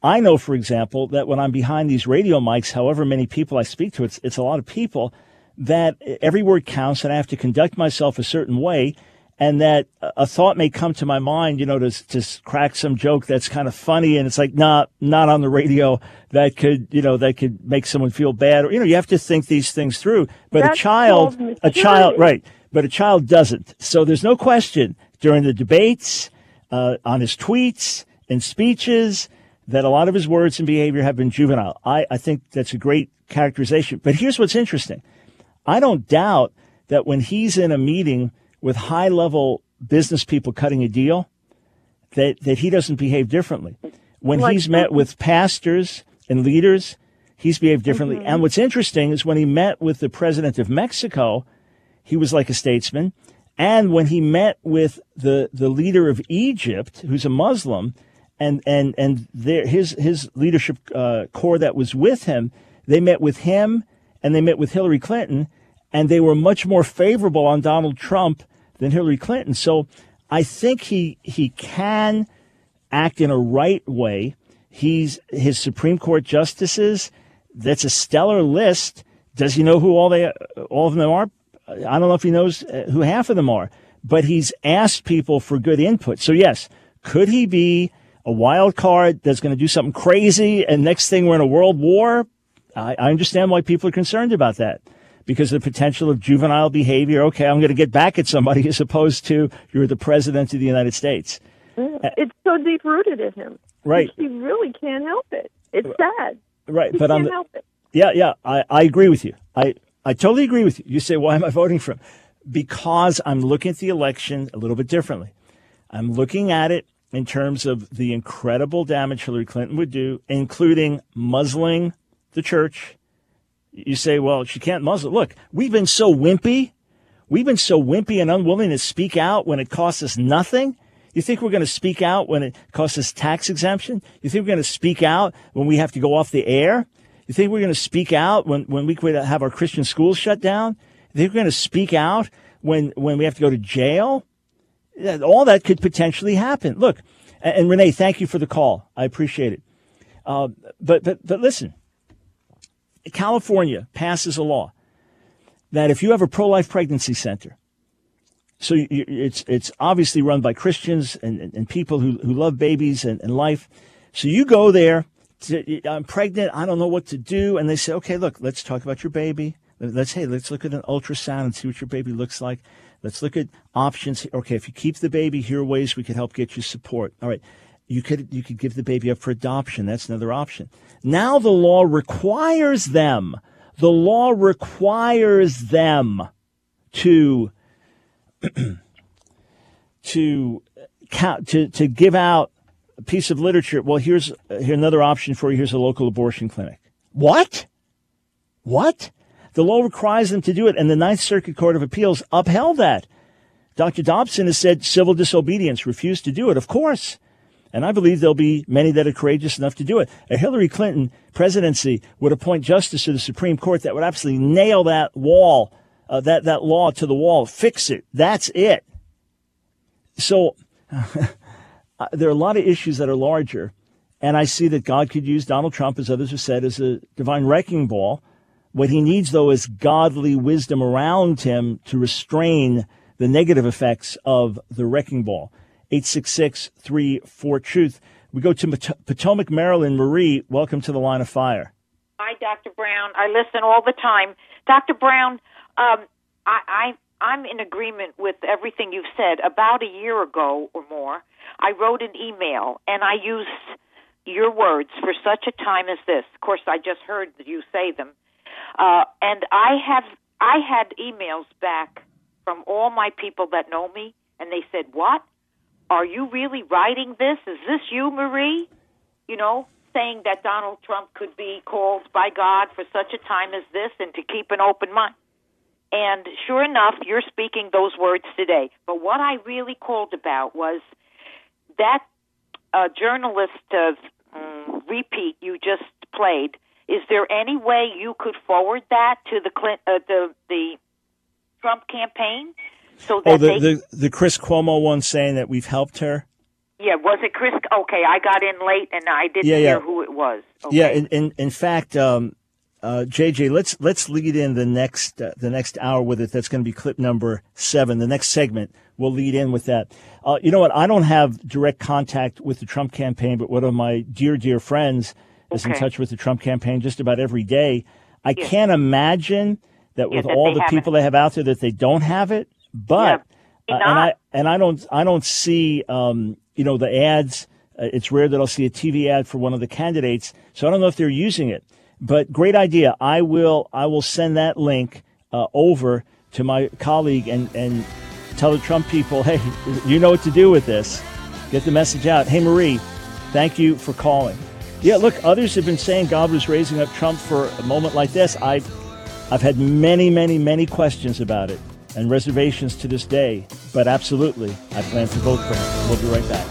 I know, for example, that when I'm behind these radio mics, however many people I speak to, it's, it's a lot of people, that every word counts and I have to conduct myself a certain way, and that a thought may come to my mind, you know, to, to crack some joke that's kind of funny, and it's like, nah, not on the radio. That could, you know, that could make someone feel bad. Or, you know, you have to think these things through. But That's a child, a child, right, but a child doesn't. So there's no question during the debates, uh, on his tweets and speeches, that a lot of his words and behavior have been juvenile. I, I think that's a great characterization. But here's what's interesting. I don't doubt that when he's in a meeting with high-level business people cutting a deal, that, that he doesn't behave differently. When Like- he's met with pastors and leaders, he's behaved differently. Mhm. And what's interesting is when he met with the president of Mexico, he was like a statesman. And when he met with the, the leader of Egypt, who's a Muslim, and and and their, his his leadership uh, core that was with him, they met with him and they met with Hillary Clinton, and they were much more favorable on Donald Trump than Hillary Clinton. So I think he he can act in a right way. He's his Supreme Court justices. That's a stellar list. Does he know who all they all of them are? I don't know if he knows who half of them are, but he's asked people for good input. So yes, could he be a wild card that's going to do something crazy, and next thing we're in a world war? I, I understand why people are concerned about that, because of the potential of juvenile behavior. Okay, I'm going to get back at somebody, as opposed to you're the president of the United States. It's so deep rooted in him. Right. He really can't help it. It's sad. Right, He but on can't the, help it. yeah, yeah, I, I agree with you. I, I totally agree with you. You say, why am I voting for him? Because I'm looking at the election a little bit differently. I'm looking at it in terms of the incredible damage Hillary Clinton would do, including muzzling the church. You say, well, she can't muzzle. Look, we've been so wimpy. We've been so wimpy and unwilling to speak out when it costs us nothing. You think we're going to speak out when it costs us tax exemption? You think we're going to speak out when we have to go off the air? You think we're going to speak out when, when we could have our Christian schools shut down? You think we're going to speak out when, when we have to go to jail? All that could potentially happen. Look, and, and Renee, thank you for the call. I appreciate it. Uh, but, but, but listen, California passes a law that if you have a pro-life pregnancy center, so you, it's it's obviously run by Christians and, and, and people who, who love babies and, and life. So you go there, to, I'm pregnant, I don't know what to do. And they say, okay, look, let's talk about your baby. Let's, hey, let's look at an ultrasound and see what your baby looks like. Let's look at options. Okay, if you keep the baby, here are ways we could help get you support. All right, you could you could give the baby up for adoption. That's another option. Now the law requires them. The law requires them to to count to to give out a piece of literature. Well, here's here another option for you. Here's a local abortion clinic. What? What? The law requires them to do it, and the Ninth Circuit Court of Appeals upheld that. Doctor Dobson has said civil disobedience, refused to do it, of course. And I believe there'll be many that are courageous enough to do it. A Hillary Clinton presidency would appoint justice to the Supreme Court that would absolutely nail that wall, uh, that, that law to the wall, fix it. That's it. So there are a lot of issues that are larger, and I see that God could use Donald Trump, as others have said, as a divine wrecking ball. What he needs, though, is godly wisdom around him to restrain the negative effects of the wrecking ball. eight six six, three four, truth. We go to Pot- Potomac, Maryland. Marie, welcome to the Line of Fire. Hi, Doctor Brown. I listen all the time. Doctor Brown, um, I, I, I'm in agreement with everything you've said. About a year ago or more, I wrote an email, and I used your words, for such a time as this. Of course, I just heard you say them. Uh, and I have I had emails back from all my people that know me, and they said, what? Are you really writing this? Is this you, Marie? You know, saying that Donald Trump could be called by God for such a time as this and to keep an open mind. And sure enough, you're speaking those words today. But what I really called about was that uh, journalist uh, um, repeat you just played. Is there any way you could forward that to the Clint, uh, the the Trump campaign, so that oh, the, they the the Chris Cuomo one saying that we've helped her? Yeah, was it Chris? Okay, I got in late and I didn't Yeah, yeah. hear who it was. Okay. Yeah, in in, in fact, um, uh, J J, let's let's lead in the next uh, the next hour with it. That's going to be clip number seven. The next segment will lead in with that. Uh, you know what? I don't have direct contact with the Trump campaign, but one of my dear dear friends is Okay. in touch with the Trump campaign just about every day. I Yes. can't imagine that Yeah, with that all they the haven't. people they have out there that they don't have it. But Yeah. uh, and I and I don't I don't see um, you know the ads. Uh, it's rare that I'll see a T V ad for one of the candidates, so I don't know if they're using it. But great idea. I will I will send that link uh, over to my colleague and and tell the Trump people, hey, you know what to do with this. Get the message out. Hey, Marie, thank you for calling. Yeah, look, others have been saying God was raising up Trump for a moment like this. I've I've had many, many, many questions about it and reservations to this day. But absolutely, I plan to vote for him. We'll be right back.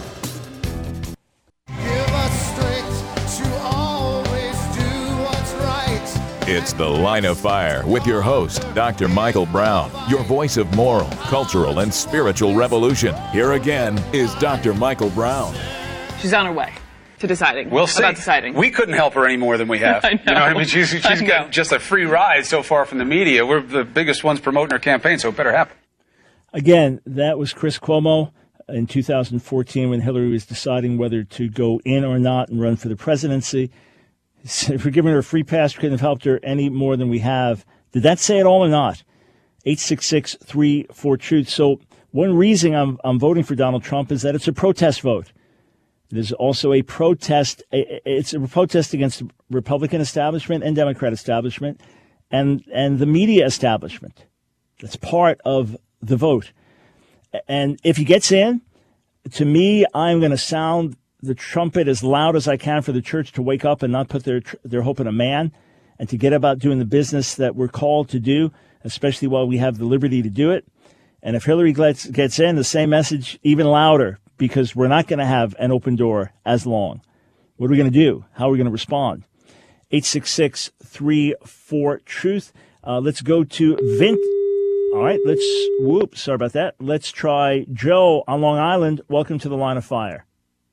Give us strength to always do what's right. It's The Line of Fire with your host, Doctor Michael Brown, your voice of moral, cultural, and spiritual revolution. Here again is Doctor Michael Brown. She's on her way to deciding. We'll see. About deciding. We couldn't help her any more than we have. I know. You know what I mean? She's, she's I know. got just a free ride so far from the media. We're the biggest ones promoting her campaign, so it better happen. Again, that was Chris Cuomo in two thousand fourteen when Hillary was deciding whether to go in or not and run for the presidency. If we're giving her a free pass, we couldn't have helped her any more than we have. Did that say it all or not? eight six six, three four, truth. So one reason I'm, I'm voting for Donald Trump is that it's a protest vote. It is also a protest. It's a protest against the Republican establishment and Democrat establishment and, and the media establishment. That's part of the vote. And if he gets in, to me, I'm going to sound the trumpet as loud as I can for the church to wake up and not put their their hope in a man and to get about doing the business that we're called to do, especially while we have the liberty to do it. And if Hillary gets, gets in, the same message even louder, because we're not going to have an open door as long. What are we going to do? How are we going to respond? eight six six, three four, truth. Uh, let's go to Vint. All right, let's, whoop, sorry about that. Let's try Joe on Long Island. Welcome to the Line of Fire.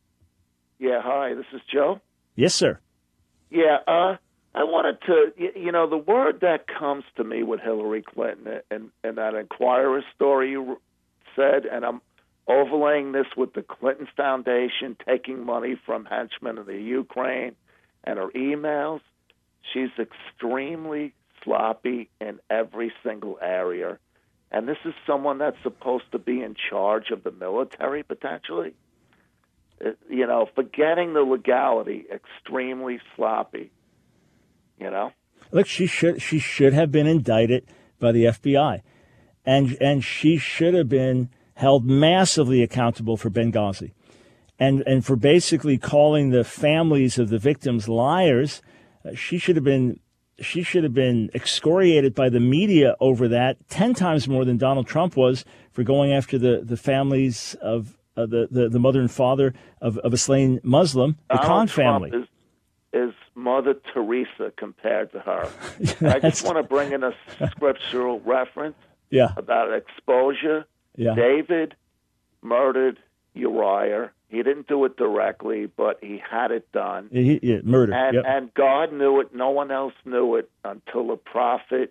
Yeah, hi, this is Joe. Yes, sir. Yeah, uh, I wanted to, you, you know, the word that comes to me with Hillary Clinton and, and that Inquirer story you said, and I'm overlaying this with the Clinton Foundation taking money from henchmen in the Ukraine and her emails, she's extremely sloppy in every single area. And this is someone that's supposed to be in charge of the military, potentially. Uh, you know, forgetting the legality, extremely sloppy, you know? Look, she should she should have been indicted by the F B I. And and she should have been held massively accountable for Benghazi. And and for basically calling the families of the victims liars. Uh, she should have been she should have been excoriated by the media over that ten times more than Donald Trump was for going after the, the families of uh, the, the, the mother and father of, of a slain Muslim, the Donald Khan Trump family. Is, is Mother Teresa compared to her. I just want to bring in a scriptural reference Yeah. about exposure. Yeah. David murdered Uriah. He didn't do it directly, but he had it done. He, he, murder. And, Yep. and God knew it. No one else knew it until a prophet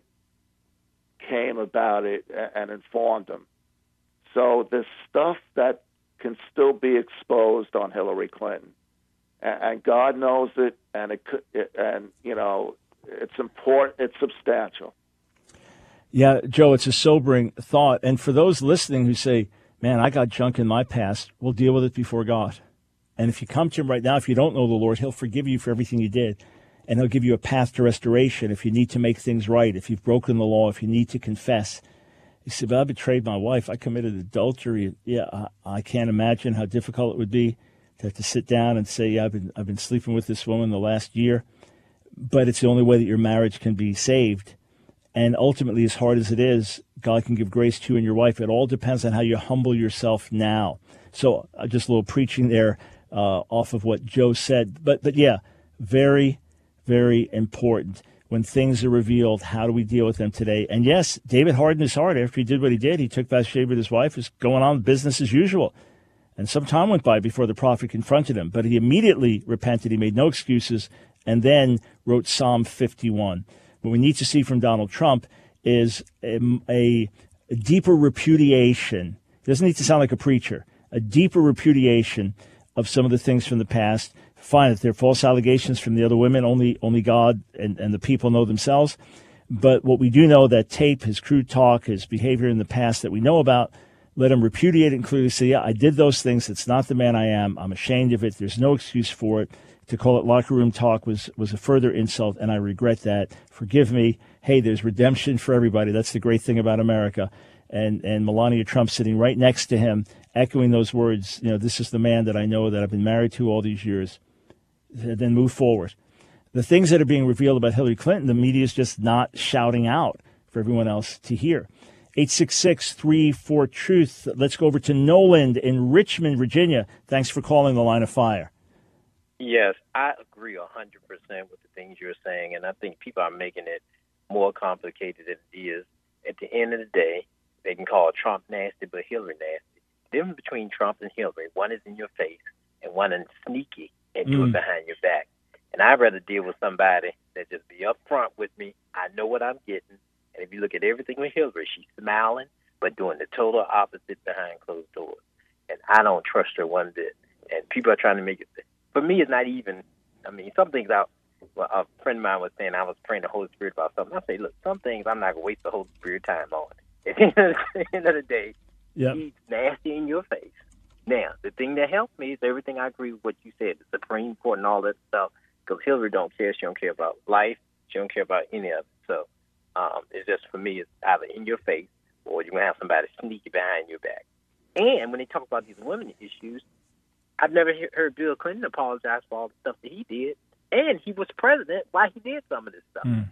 came about it and informed him. So there's stuff that can still be exposed on Hillary Clinton, and, and God knows it. And it could, and you know, it's important. It's substantial. Yeah, Joe, it's a sobering thought. And for those listening who say, man, I got junk in my past, we'll deal with it before God. And if you come to him right now, if you don't know the Lord, he'll forgive you for everything you did. And he'll give you a path to restoration if you need to make things right, if you've broken the law, if you need to confess. You say, but I betrayed my wife. I committed adultery. Yeah, I, I can't imagine how difficult it would be to have to sit down and say, yeah, I've been, I've been sleeping with this woman the last year. But it's the only way that your marriage can be saved. And ultimately, as hard as it is, God can give grace to you and your wife. It all depends on how you humble yourself now. So uh, just a little preaching there uh, off of what Joe said. But, but yeah, very, very important. When things are revealed, how do we deal with them today? And yes, David hardened his heart after he did what he did. He took Bathsheba, his wife, is going on business as usual. And some time went by before the prophet confronted him, but he immediately repented. He made no excuses and then wrote Psalm fifty-one. What we need to see from Donald Trump is a, a, a deeper repudiation. It doesn't need to sound like a preacher. A deeper repudiation of some of the things from the past. Fine, if they're false allegations from the other women, only only God and, and the people know themselves. But what we do know, that tape, his crude talk, his behavior in the past that we know about, let him repudiate it and clearly say, yeah, I did those things. It's not the man I am. I'm ashamed of it. There's no excuse for it. To call it locker room talk was, was a further insult, and I regret that. Forgive me. Hey, there's redemption for everybody. That's the great thing about America. And and Melania Trump sitting right next to him, echoing those words, you know, this is the man that I know, that I've been married to all these years. Then move forward. The things that are being revealed about Hillary Clinton, the media is just not shouting out for everyone else to hear. eight six six, three four, truth. Let's go over to Nolan in Richmond, Virginia. Thanks for calling the Line of Fire. Yes, I agree one hundred percent with the things you're saying, and I think people are making it more complicated than it is. At the end of the day, they can call Trump nasty, but Hillary nasty. The difference between Trump and Hillary, one is in your face, and one is sneaky and do Mm. it behind your back. And I'd rather deal with somebody that just be up front with me. I know what I'm getting. And if you look at everything with Hillary, she's smiling, but doing the total opposite behind closed doors. And I don't trust her one bit. And people are trying to make it. For me, it's not even, I mean, some things I, well, a friend of mine was saying I was praying the Holy Spirit about something. I say, look, some things I'm not going to waste the Holy Spirit time on. At the end of the day, Yep. he's nasty in your face. Now, the thing that helps me is everything I agree with what you said, the Supreme Court and all that stuff, because Hillary don't care. She don't care about life. She don't care about any of it. So um, it's just, for me, it's either in your face or you're going to have somebody sneaky behind your back. And when they talk about these women issues, I've never he- heard Bill Clinton apologize for all the stuff that he did. And he was president while he did some of this stuff. Mm.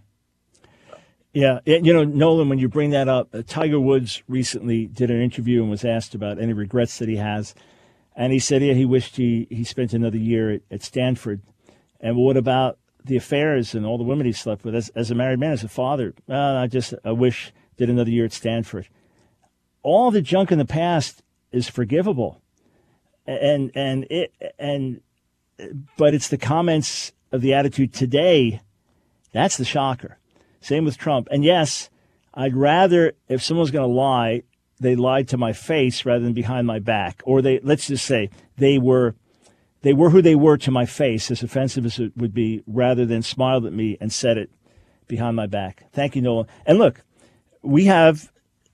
Yeah, and, you know, Nolan, when you bring that up, uh, Tiger Woods recently did an interview and was asked about any regrets that he has. And he said, yeah, he wished he, he spent another year at, at Stanford. And what about the affairs and all the women he slept with? As, as a married man, as a father, uh, I just I wish did another year at Stanford. All the junk in the past is forgivable. And, and, it, and, but it's the comments of the attitude today, that's the shocker. Same with Trump. And yes, I'd rather, if someone's going to lie, they lied to my face rather than behind my back. Or they, let's just say, they were they were who they were to my face, as offensive as it would be, rather than smiled at me and said it behind my back. Thank you, Nolan. And look, we have,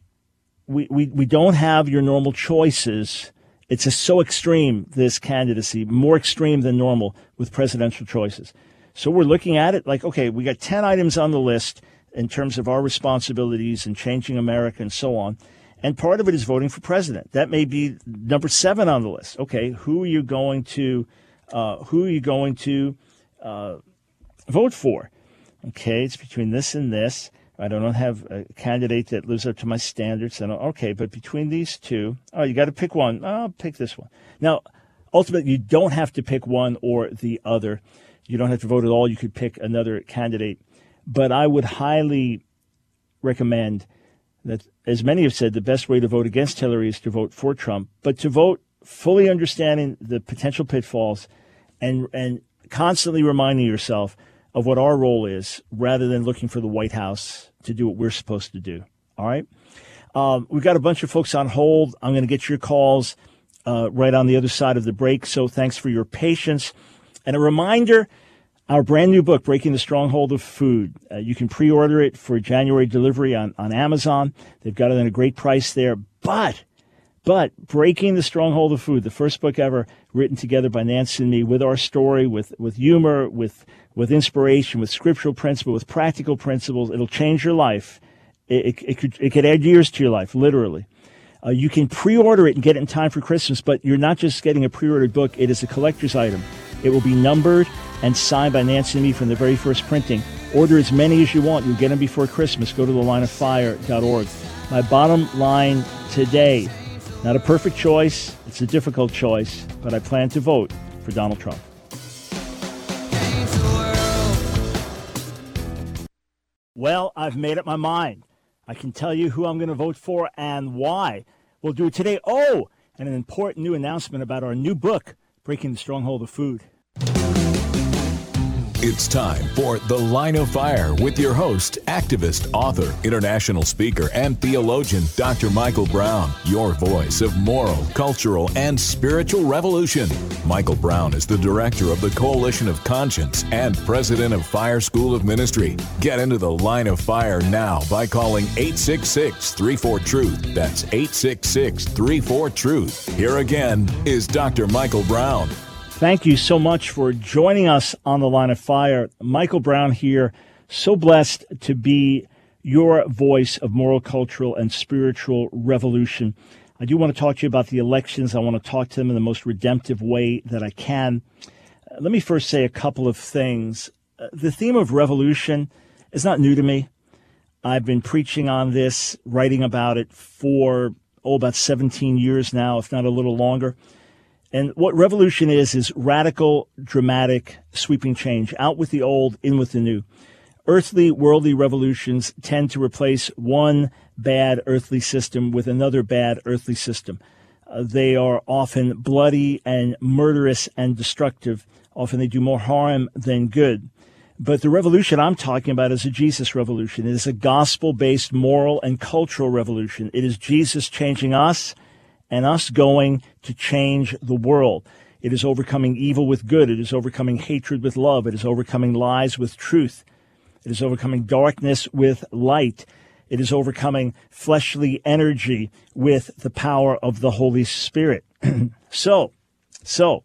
we, we, we don't have your normal choices. It's just so extreme, this candidacy, more extreme than normal with presidential choices. So we're looking at it like, okay, we got ten items on the list in terms of our responsibilities and changing America and so on. And part of it is voting for president. That may be number seven on the list. Okay, who are you going to, uh, who are you going to uh, vote for? Okay, it's between this and this. I don't have a candidate that lives up to my standards. I don't, okay, but between these two, oh, you got to pick one. Oh, I'll pick this one. Now, ultimately, you don't have to pick one or the other. You don't have to vote at all. You could pick another candidate. But I would highly recommend that, as many have said, the best way to vote against Hillary is to vote for Trump, but to vote fully understanding the potential pitfalls and and constantly reminding yourself of what our role is rather than looking for the White House to do what we're supposed to do. All right? Um, we've got a bunch of folks on hold. I'm going to get your calls uh, right on the other side of the break, so thanks for your patience. And a reminder, our brand new book, Breaking the Stronghold of Food. Uh, you can pre-order it for January delivery on, on Amazon. They've got it at a great price there. But, but Breaking the Stronghold of Food, the first book ever written together by Nancy and me with our story, with, with humor, with, with inspiration, with scriptural principle, with practical principles. It'll change your life. It, it, it could, it could add years to your life, literally. Uh, you can pre-order it and get it in time for Christmas, but you're not just getting a pre-ordered book. It is a collector's item. It will be numbered and signed by Nancy and me from the very first printing. Order as many as you want. You'll get them before Christmas. Go to the line of fire dot org. My bottom line today, not a perfect choice. It's a difficult choice, but I plan to vote for Donald Trump. Well, I've made up my mind. I can tell you who I'm going to vote for and why. We'll do it today. Oh, and an important new announcement about our new book, Breaking the Stronghold of Food. It's time for The Line of Fire with your host, activist, author, international speaker, and theologian, Doctor Michael Brown, your voice of moral, cultural, and spiritual revolution. Michael Brown is the director of the Coalition of Conscience and president of Fire School of Ministry. Get into The Line of Fire now by calling eight six six, three four, truth. That's eight six six, three four, truth. Here again is Doctor Michael Brown. Thank you so much for joining us on The Line of Fire. Michael Brown here. So blessed to be your voice of moral, cultural, and spiritual revolution. I do want to talk to you about the elections. I want to talk to them in the most redemptive way that I can. Uh, let me first say a couple of things. Uh, the theme of revolution is not new to me. I've been preaching on this, writing about it for, oh, about seventeen years now, if not a little longer. And what revolution is, is radical, dramatic, sweeping change. Out with the old, in with the new. Earthly, worldly revolutions tend to replace one bad earthly system with another bad earthly system. Uh, they are often bloody and murderous and destructive. Often they do more harm than good. But the revolution I'm talking about is a Jesus revolution. It is a gospel-based moral and cultural revolution. It is Jesus changing us and us going to change the world. It is overcoming evil with good. It is overcoming hatred with love. It is overcoming lies with truth. It is overcoming darkness with light. It is overcoming fleshly energy with the power of the Holy Spirit. so, so,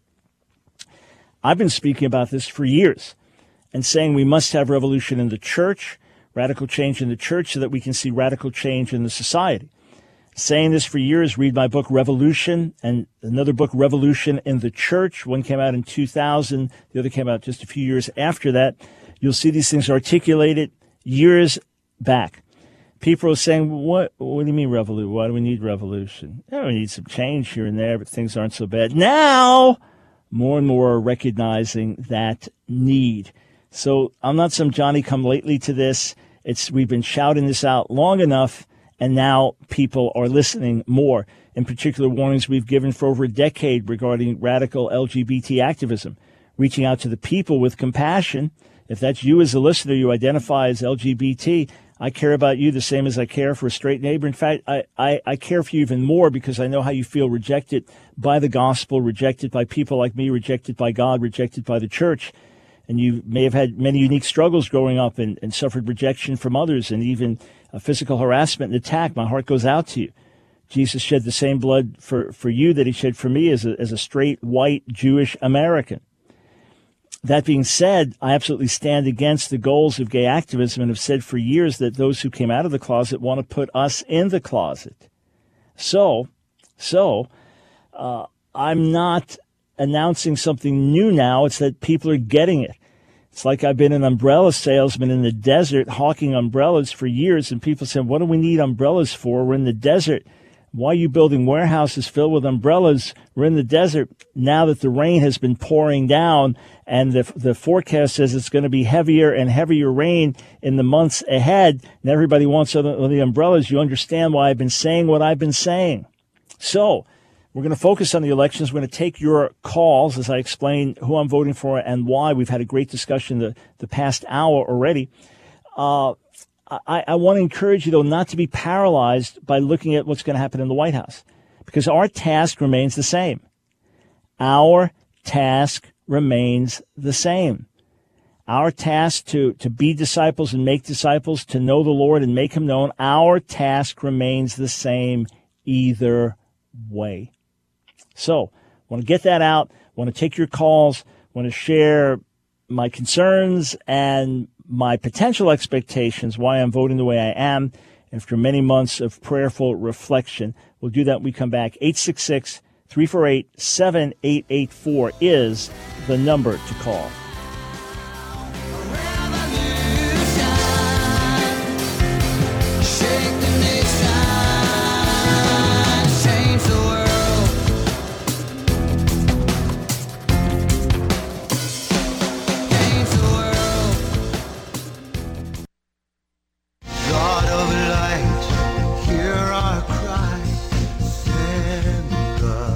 I've been speaking about this for years and saying we must have revolution in the church, radical change in the church, so that we can see radical change in the society. Saying this for years, read my book, Revolution, and another book, Revolution in the Church. One came out in two thousand. The other came out just a few years after that. You'll see these things articulated years back. People are saying, what What do you mean revolution? Why do we need revolution? Yeah, we need some change here and there, but things aren't so bad. Now, more and more are recognizing that need. So I'm not some Johnny-come-lately to this. It's We've been shouting this out long enough, and now people are listening more. In particular, warnings we've given for over a decade regarding radical L G B T activism, reaching out to the people with compassion. If that's you as a listener, you identify as L G B T, I care about you the same as I care for a straight neighbor. In fact, I, I, I care for you even more because I know how you feel rejected by the gospel, rejected by people like me, rejected by God, rejected by the church. And you may have had many unique struggles growing up and, and suffered rejection from others and even uh, physical harassment and attack. My heart goes out to you. Jesus shed the same blood for, for you that he shed for me as a, as a straight, white, Jewish American. That being said, I absolutely stand against the goals of gay activism and have said for years that those who came out of the closet want to put us in the closet. So, so uh, I'm not announcing something new now. It's that people are getting it. It's like I've been an umbrella salesman in the desert hawking umbrellas for years, and people say, what do we need umbrellas for? We're in the desert. Why are you building warehouses filled with umbrellas? We're in the desert. Now that the rain has been pouring down and the the forecast says it's going to be heavier and heavier rain in the months ahead, and everybody wants the, the umbrellas, you understand why I've been saying what I've been saying. So we're going to focus on the elections. We're going to take your calls as I explain who I'm voting for and why. We've had a great discussion the, the past hour already. Uh, I, I want to encourage you, though, not to be paralyzed by looking at what's going to happen in the White House, because our task remains the same. Our task remains the same. Our task to, to be disciples and make disciples, to know the Lord and make him known, our task remains the same either way. So I want to get that out. I want to take your calls. I want to share my concerns and my potential expectations, why I'm voting the way I am. After many months of prayerful reflection, we'll do that when we come back. eight six six, three four eight, seven eight eight four is the number to call. God of light, hear our cry, send the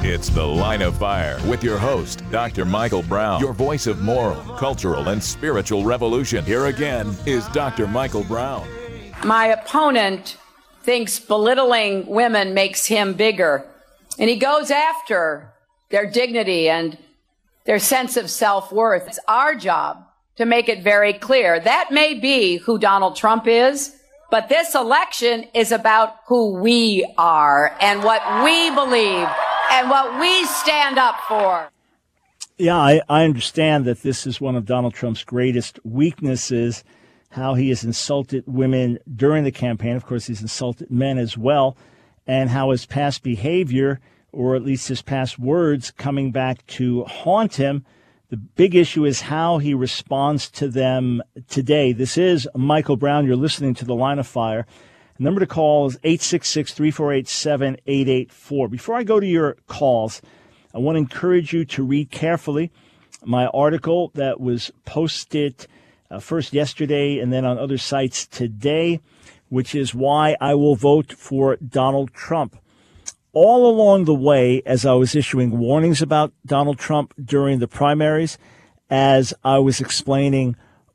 It's The Line of Fire with your host, Doctor Michael Brown, your voice of moral, cultural, and spiritual revolution. Here again is Doctor Michael Brown. My opponent thinks belittling women makes him bigger, and he goes after their dignity and their sense of self-worth. It's our job to make it very clear. That may be who Donald Trump is, but this election is about who we are and what we believe and what we stand up for. Yeah, I, I understand that this is one of Donald Trump's greatest weaknesses, how he has insulted women during the campaign. Of course, he's insulted men as well, and how his past behavior, or at least his past words, coming back to haunt him. The big issue is how he responds to them today. This is Michael Brown. You're listening to The Line of Fire. The number to call is eight six six, three four eight, seven eight eight four. Before I go to your calls, I want to encourage you to read carefully my article that was posted uh, first yesterday and then on other sites today, which is why I will vote for Donald Trump. All along the way, as I was issuing warnings about Donald Trump during the primaries, as I was explaining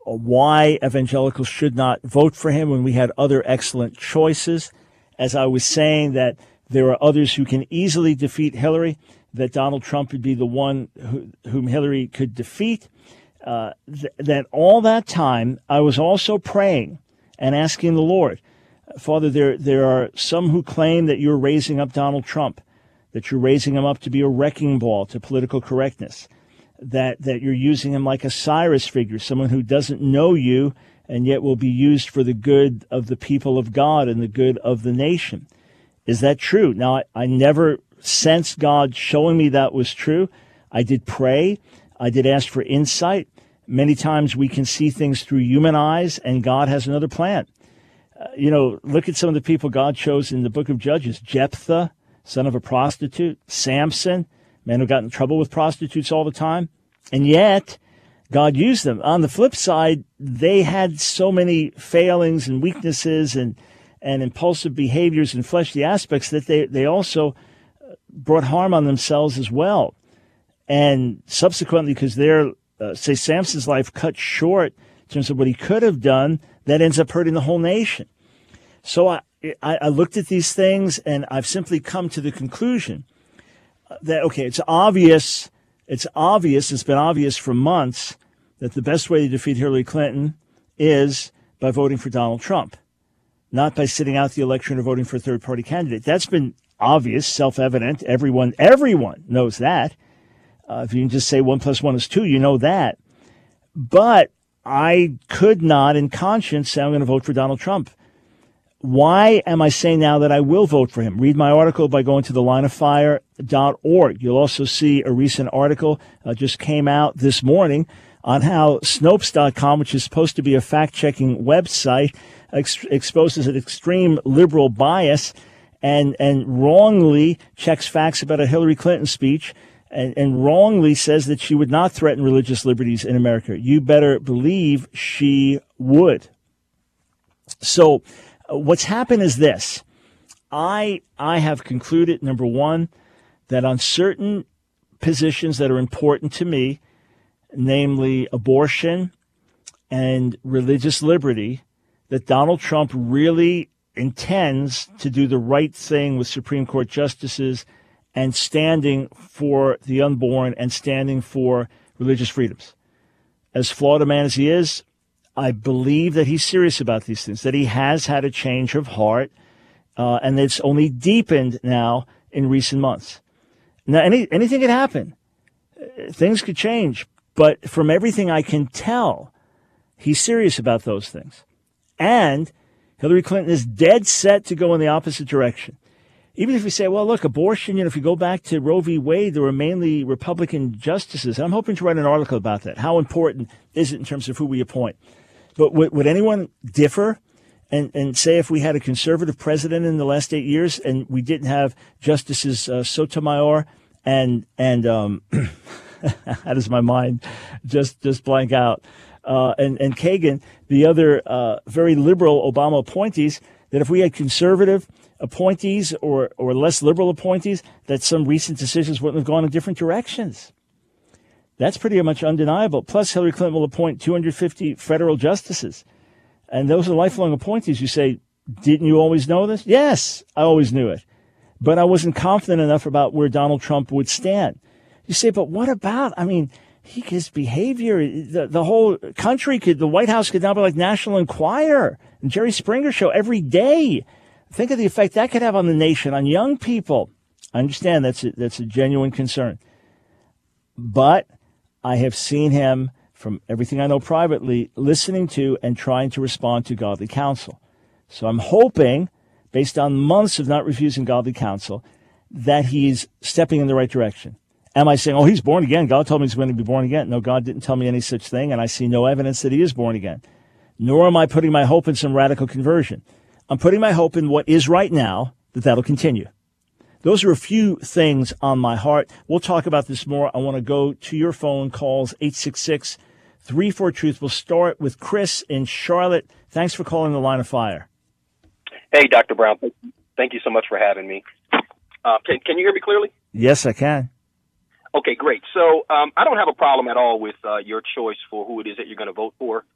why evangelicals should not vote for him when we had other excellent choices, as I was saying that there are others who can easily defeat Hillary, that Donald Trump would be the one who, whom Hillary could defeat, uh, th- that all that time I was also praying and asking the Lord, Father, there there are some who claim that you're raising up Donald Trump, that you're raising him up to be a wrecking ball to political correctness, that, that you're using him like a Cyrus figure, someone who doesn't know you and yet will be used for the good of the people of God and the good of the nation. Is that true? Now, I, I never sensed God showing me that was true. I did pray. I did ask for insight. Many times we can see things through human eyes, and God has another plan. Uh, you know, look at some of the people God chose in the book of Judges. Jephthah, son of a prostitute. Samson, man who got in trouble with prostitutes all the time. And yet, God used them. On the flip side, they had so many failings and weaknesses and, and impulsive behaviors and fleshly aspects that they, they also brought harm on themselves as well. And subsequently, because their, uh, say, Samson's life cut short in terms of what he could have done, that ends up hurting the whole nation. So I, I, I looked at these things, and I've simply come to the conclusion that, okay, it's obvious, it's obvious, it's been obvious for months that the best way to defeat Hillary Clinton is by voting for Donald Trump, not by sitting out the election or voting for a third-party candidate. That's been obvious, self-evident. Everyone, everyone knows that. Uh, if you can just say one plus one is two, you know that. But I could not in conscience say I'm going to vote for Donald Trump. Why am I saying now that I will vote for him? Read my article by going to the line of fire dot org. You'll also see a recent article uh, just came out this morning on how Snopes dot com, which is supposed to be a fact-checking website, ex- exposes an extreme liberal bias and, and wrongly checks facts about a Hillary Clinton speech and, and wrongly says that she would not threaten religious liberties in America. You better believe she would. So uh, what's happened is this. I I have concluded, number one, that on certain positions that are important to me, namely abortion and religious liberty, that Donald Trump really intends to do the right thing with Supreme Court justices and standing for the unborn and standing for religious freedoms. As flawed a man as he is, I believe that he's serious about these things, that he has had a change of heart, uh, and it's only deepened now in recent months. Now, any, anything could happen. Things could change. But from everything I can tell, he's serious about those things. And Hillary Clinton is dead set to go in the opposite direction. Even if we say, well, look, abortion, you know, if you go back to Roe v. Wade, there were mainly Republican justices. I'm hoping to write an article about that. How important is it in terms of who we appoint? But would, would anyone differ and, and say if we had a conservative president in the last eight years and we didn't have Justices uh, Sotomayor and, and um, how does my mind just, just blank out, uh, and, and Kagan, the other uh, very liberal Obama appointees, that if we had conservative appointees or, or less liberal appointees, that some recent decisions wouldn't have gone in different directions. That's pretty much undeniable. Plus, Hillary Clinton will appoint two hundred fifty federal justices. And those are lifelong appointees. You say, didn't you always know this? Yes, I always knew it. But I wasn't confident enough about where Donald Trump would stand. You say, but what about, I mean, he, his behavior, the, the whole country could, the White House could now be like National Enquirer and Jerry Springer show every day. Think of the effect that could have on the nation, on young people. I understand that's a, that's a genuine concern. But I have seen him, from everything I know privately, listening to and trying to respond to godly counsel. So I'm hoping, based on months of not refusing godly counsel, that he's stepping in the right direction. Am I saying, oh, he's born again? God told me he's going to be born again. No, God didn't tell me any such thing, and I see no evidence that he is born again. Nor am I putting my hope in some radical conversion. I'm putting my hope in what is right now, that that'll continue. Those are a few things on my heart. We'll talk about this more. I want to go to your phone calls, eight six six, three four, truth. We'll start with Chris in Charlotte. Thanks for calling the Line of Fire. Hey, Doctor Brown. Thank you so much for having me. Uh, can, can you hear me clearly? Yes, I can. Okay, great. So um, I don't have a problem at all with uh, your choice for who it is that you're going to vote for.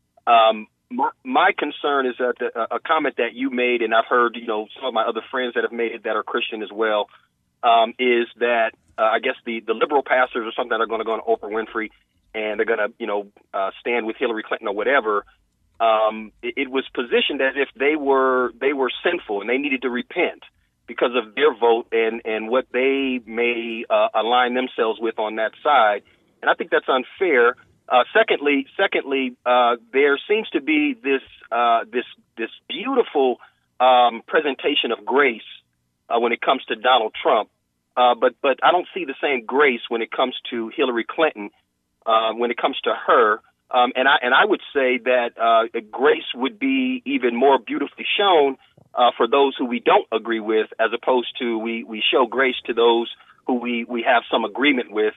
Um, my, my concern is that the, a comment that you made, and I've heard, you know, some of my other friends that have made it that are Christian as well, um, is that uh, I guess the, the liberal pastors or something are going to go on Oprah Winfrey and they're going to, you know, uh, stand with Hillary Clinton or whatever. Um, it, it was positioned as if they were they were sinful and they needed to repent because of their vote and, and what they may uh, align themselves with on that side. And I think that's unfair. Uh, secondly, secondly, uh, there seems to be this uh, this this beautiful um, presentation of grace uh, when it comes to Donald Trump, uh, but but I don't see the same grace when it comes to Hillary Clinton. Uh, when it comes to her, um, and I and I would say that uh, grace would be even more beautifully shown uh, for those who we don't agree with, as opposed to we, we show grace to those who we, we have some agreement with.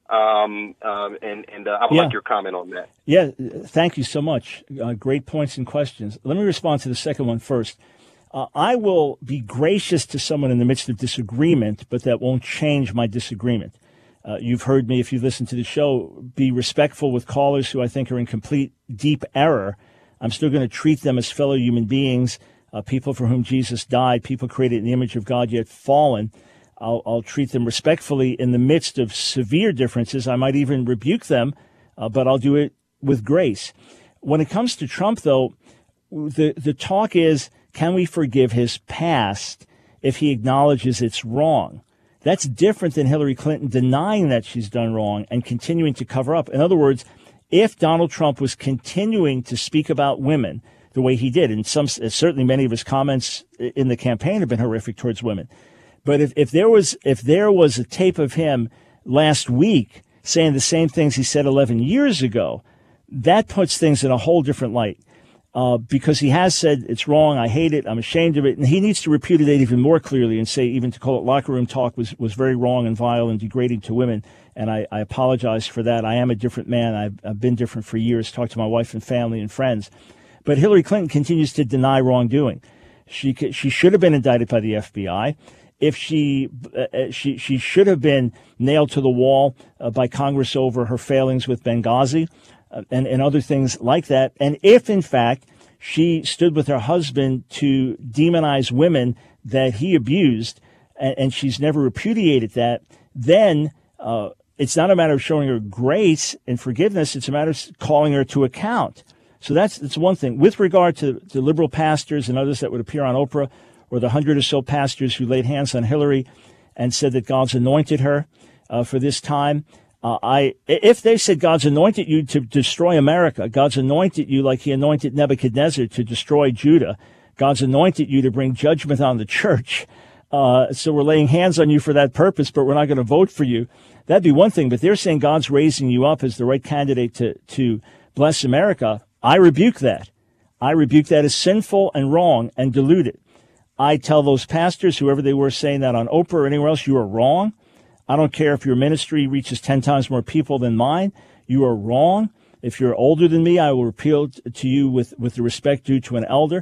Um, um, and and uh, I would Yeah. like your comment on that. Yeah, thank you so much. Uh, great points and questions. Let me respond to the second one first. Uh, I will be gracious to someone in the midst of disagreement, but that won't change my disagreement. Uh, you've heard me, if you've listened to the show, be respectful with callers who I think are in complete, deep error. I'm still going to treat them as fellow human beings, uh, people for whom Jesus died, people created in the image of God yet fallen. I'll, I'll treat them respectfully in the midst of severe differences. I might even rebuke them, uh, but I'll do it with grace. When it comes to Trump, though, the, the talk is, can we forgive his past if he acknowledges it's wrong? That's different than Hillary Clinton denying that she's done wrong and continuing to cover up. In other words, if Donald Trump was continuing to speak about women the way he did, and some certainly many of his comments in the campaign have been horrific towards women, but if, if there was if there was a tape of him last week saying the same things he said eleven years ago, that puts things in a whole different light. Uh, because he has said it's wrong, I hate it, I'm ashamed of it, and he needs to repudiate even more clearly and say even to call it locker room talk was, was very wrong and vile and degrading to women, and I, I apologize for that. I am a different man. I've, I've been different for years, talked to my wife and family and friends. But Hillary Clinton continues to deny wrongdoing. She she should have been indicted by the F B I. If she uh, she she should have been nailed to the wall uh, by Congress over her failings with Benghazi. Uh, and, and other things like that. And if, in fact, she stood with her husband to demonize women that he abused, and, and she's never repudiated that, then uh, it's not a matter of showing her grace and forgiveness. It's a matter of calling her to account. So that's that's one thing. With regard to, to liberal pastors and others that would appear on Oprah, or the hundred or so pastors who laid hands on Hillary and said that God's anointed her uh, for this time, Uh, I, if they said God's anointed you to destroy America, God's anointed you like he anointed Nebuchadnezzar to destroy Judah, God's anointed you to bring judgment on the church, uh, so we're laying hands on you for that purpose, but we're not going to vote for you, that'd be one thing. But they're saying God's raising you up as the right candidate to, to bless America. I rebuke that. I rebuke that as sinful and wrong and deluded. I tell those pastors, whoever they were saying that on Oprah or anywhere else, you are wrong. I don't care if your ministry reaches ten times more people than mine. You are wrong. If you're older than me, I will appeal to you with, with the respect due to an elder.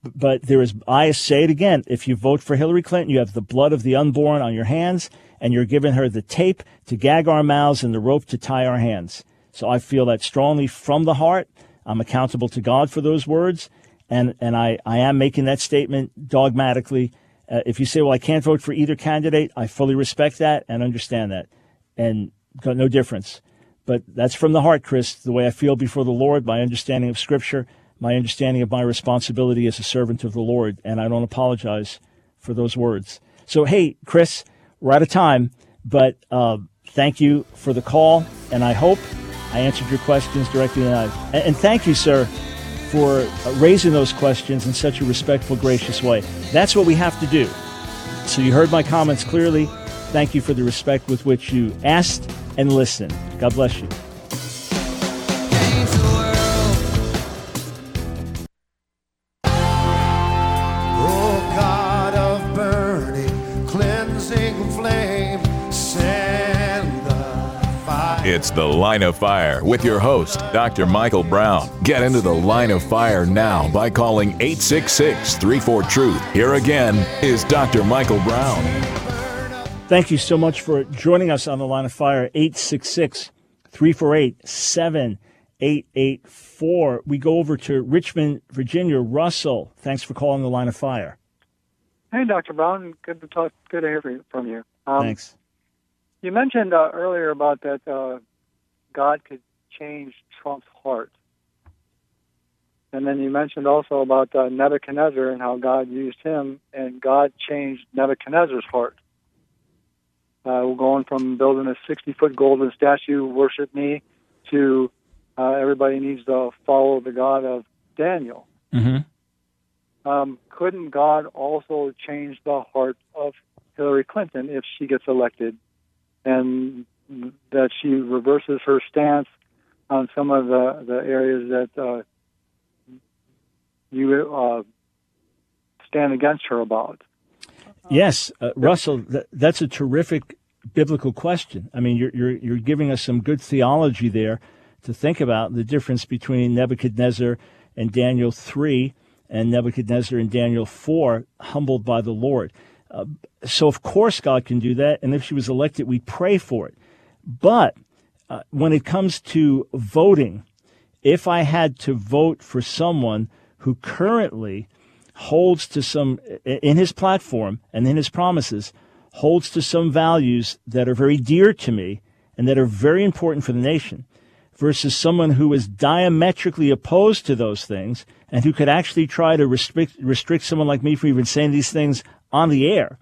But there is, I say it again, if you vote for Hillary Clinton, you have the blood of the unborn on your hands, and you're giving her the tape to gag our mouths and the rope to tie our hands. So I feel that strongly from the heart. I'm accountable to God for those words, and, and I, I am making that statement dogmatically. Uh, if you say, well, I can't vote for either candidate, I fully respect that and understand that, and got no difference. But that's from the heart, Chris, the way I feel before the Lord, my understanding of Scripture, my understanding of my responsibility as a servant of the Lord, and I don't apologize for those words. So, hey, Chris, we're out of time, but uh, thank you for the call, and I hope I answered your questions directly. And, I, and thank you, sir, for uh, raising those questions in such a respectful, gracious way. That's what we have to do. So you heard my comments clearly. Thank you for the respect with which you asked and listened. God bless you. It's The Line of Fire with your host, Doctor Michael Brown. Get into the Line of Fire now by calling eight six six, three four, truth. Here again is Doctor Michael Brown. Thank you so much for joining us on the Line of Fire, eight six six, three four eight, seven eight eight four. We go over to Richmond, Virginia. Russell, thanks for calling the Line of Fire. Hey, Doctor Brown. Good to talk. Good to hear from you. Um, Thanks. You mentioned uh, earlier about that uh, God could change Trump's heart. And then you mentioned also about uh, Nebuchadnezzar and how God used him, and God changed Nebuchadnezzar's heart. Uh, we're going from building a sixty-foot golden statue, worship me, to uh, everybody needs to follow the God of Daniel. Mm-hmm. Um, couldn't God also change the heart of Hillary Clinton if she gets elected, and that she reverses her stance on some of the, the areas that uh, you uh, stand against her about? Yes, uh, Russell, th- that's a terrific biblical question. I mean, you're, you're you're giving us some good theology there to think about the difference between Nebuchadnezzar and Daniel three and Nebuchadnezzar and Daniel four, humbled by the Lord. Uh, so, of course, God can do that, and if she was elected, we pray for it. But uh, when it comes to voting, if I had to vote for someone who currently holds to some, in his platform and in his promises, holds to some values that are very dear to me and that are very important for the nation, versus someone who is diametrically opposed to those things and who could actually try to restrict restrict someone like me from even saying these things on the air.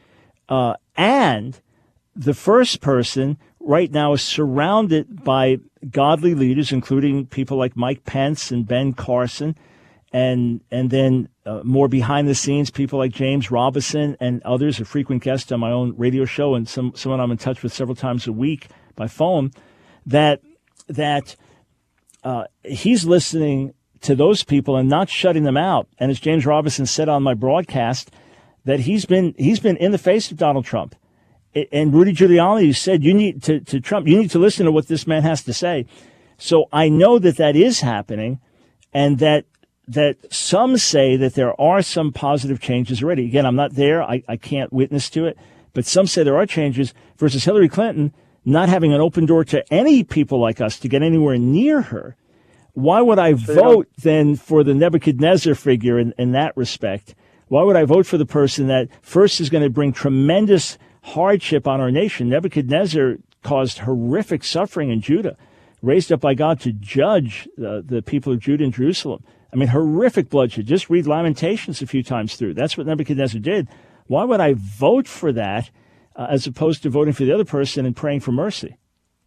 Uh, and the first person right now is surrounded by godly leaders, including people like Mike Pence and Ben Carson, and and then uh, more behind the scenes, people like James Robison and others, a frequent guest on my own radio show, and some someone I'm in touch with several times a week by phone, that that uh, he's listening to those people and not shutting them out. And as James Robison said on my broadcast, that he's been he's been in the face of Donald Trump. And Rudy Giuliani said, you need to, to Trump, you need to listen to what this man has to say. So I know that that is happening, and that that some say that there are some positive changes already. Again, I'm not there. I, I can't witness to it. But some say there are changes, versus Hillary Clinton not having an open door to any people like us to get anywhere near her. Why would I vote then for the Nebuchadnezzar figure in, in that respect? Why would I vote for the person that first is going to bring tremendous hardship on our nation? Nebuchadnezzar caused horrific suffering in Judah, raised up by God to judge uh, the people of Judah and Jerusalem. I mean, horrific bloodshed. Just read Lamentations a few times through. That's what Nebuchadnezzar did. Why would I vote for that uh, as opposed to voting for the other person and praying for mercy?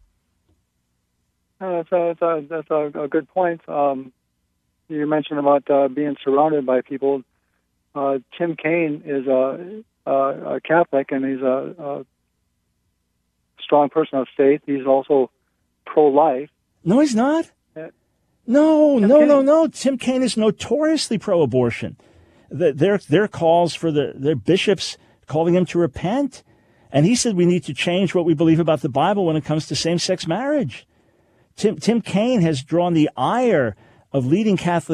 Uh, that's a, that's a, that's a, a good point. Um, you mentioned about uh, being surrounded by people. Uh, Tim Kaine is a, a, a Catholic, and he's a, a strong person of faith. He's also pro-life. No, he's not. Uh, No, Tim no, Kaine. no, no. Tim Kaine is notoriously pro-abortion. The, their their calls for the their bishops calling him to repent, and he said we need to change what we believe about the Bible when it comes to same-sex marriage. Tim Tim Kaine has drawn the ire of leading Catholic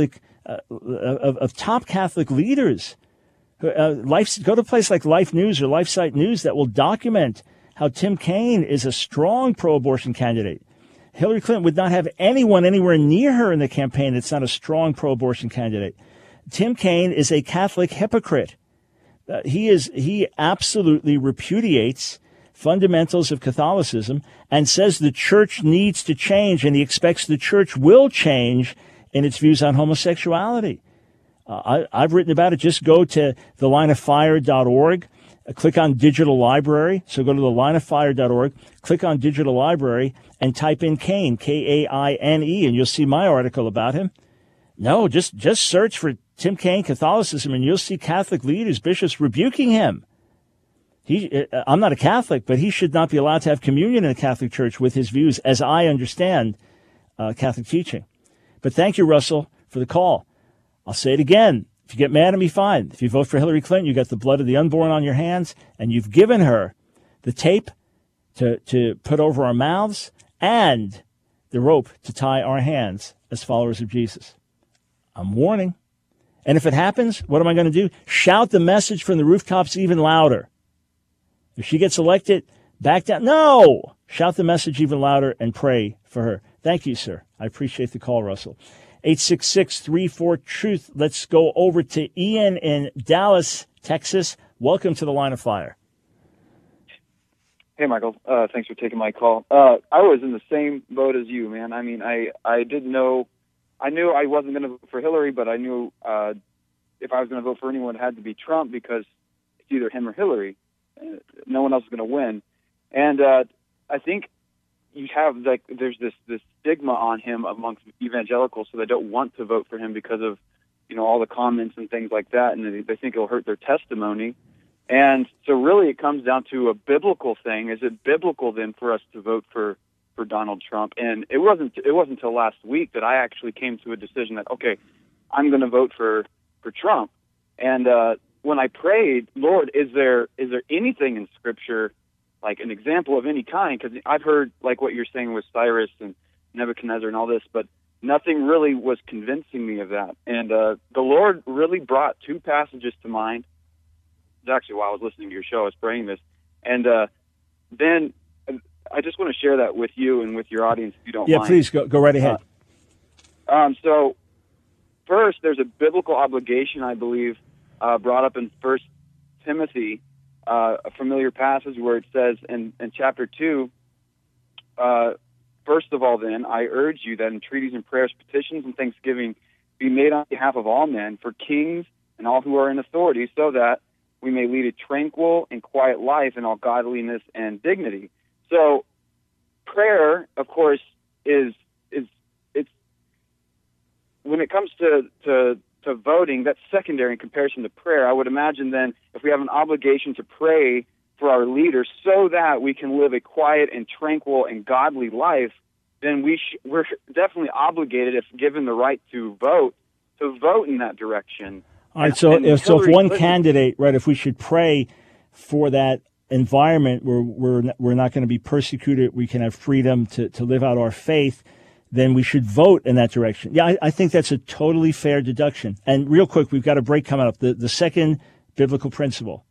uh, of, of top Catholic leaders. Uh, Life, go to a place like Life News or LifeSite News that will document how Tim Kaine is a strong pro-abortion candidate. Hillary Clinton would not have anyone anywhere near her in the campaign that's not a strong pro-abortion candidate. Tim Kaine is a Catholic hypocrite. Uh, he is he absolutely repudiates fundamentals of Catholicism and says the church needs to change, and he expects the church will change in its views on homosexuality. Uh, I, I've written about it. Just go to the line of fire dot org, uh, click on Digital Library. So go to the line of fire dot org, click on Digital Library, and type in Kaine, K A I N E, and you'll see my article about him. No, just, just search for Tim Kaine Catholicism, and you'll see Catholic leaders, bishops rebuking him. He, I'm not a Catholic, but he should not be allowed to have communion in the Catholic Church with his views, as I understand uh, Catholic teaching. But thank you, Russell, for the call. I'll say it again. If you get mad at me, fine. If you vote for Hillary Clinton, you got the blood of the unborn on your hands, and you've given her the tape to, to put over our mouths and the rope to tie our hands as followers of Jesus. I'm warning. And if it happens, what am I going to do? Shout the message from the rooftops even louder. If she gets elected, back down. No! Shout the message even louder and pray for her. Thank you, sir. I appreciate the call, Russell. eight six six, three four, truth. Let's go over to Ian in Dallas, Texas. Welcome to the Line of Fire. Hey, Michael. Uh, thanks for taking my call. Uh, I was in the same boat as you, man. I mean, I, I didn't know. I knew I wasn't going to vote for Hillary, but I knew uh, if I was going to vote for anyone, it had to be Trump because it's either him or Hillary. No one else is going to win. And uh, I think you have, like, there's this, this stigma on him amongst evangelicals, so they don't want to vote for him because of, you know, all the comments and things like that, and they, they think it'll hurt their testimony. And so really it comes down to a biblical thing. Is it biblical then for us to vote for, for Donald Trump? And it wasn't it wasn't until last week that I actually came to a decision that, okay, I'm going to vote for, for Trump. And uh, when I prayed, Lord, is there is there anything in Scripture, like an example of any kind? Because I've heard, like what you're saying with Cyrus and Nebuchadnezzar and all this, but nothing really was convincing me of that. And uh, the Lord really brought two passages to mind. It's actually while I was listening to your show, I was praying this. And uh, then I just want to share that with you and with your audience, if you don't yeah, mind. Yeah, please, go, go right ahead. Uh, um, so first, there's a biblical obligation, I believe, uh, brought up in First Timothy, uh, a familiar passage where it says in, in chapter two, uh, first of all, then, I urge you that entreaties and prayers, petitions and thanksgiving be made on behalf of all men, for kings and all who are in authority, so that we may lead a tranquil and quiet life in all godliness and dignity. So prayer, of course, is is it's when it comes to, to to voting, that's secondary in comparison to prayer. I would imagine then if we have an obligation to pray for our leaders so that we can live a quiet and tranquil and godly life, then we sh- we're definitely obligated, if given the right to vote, to vote in that direction. All right, so if, so if one candidate, right, if we should pray for that environment where we're, we're not going to be persecuted, we can have freedom to, to live out our faith, then we should vote in that direction. Yeah, I, I think that's a totally fair deduction. And real quick, we've got a break coming up. The, the second biblical principle.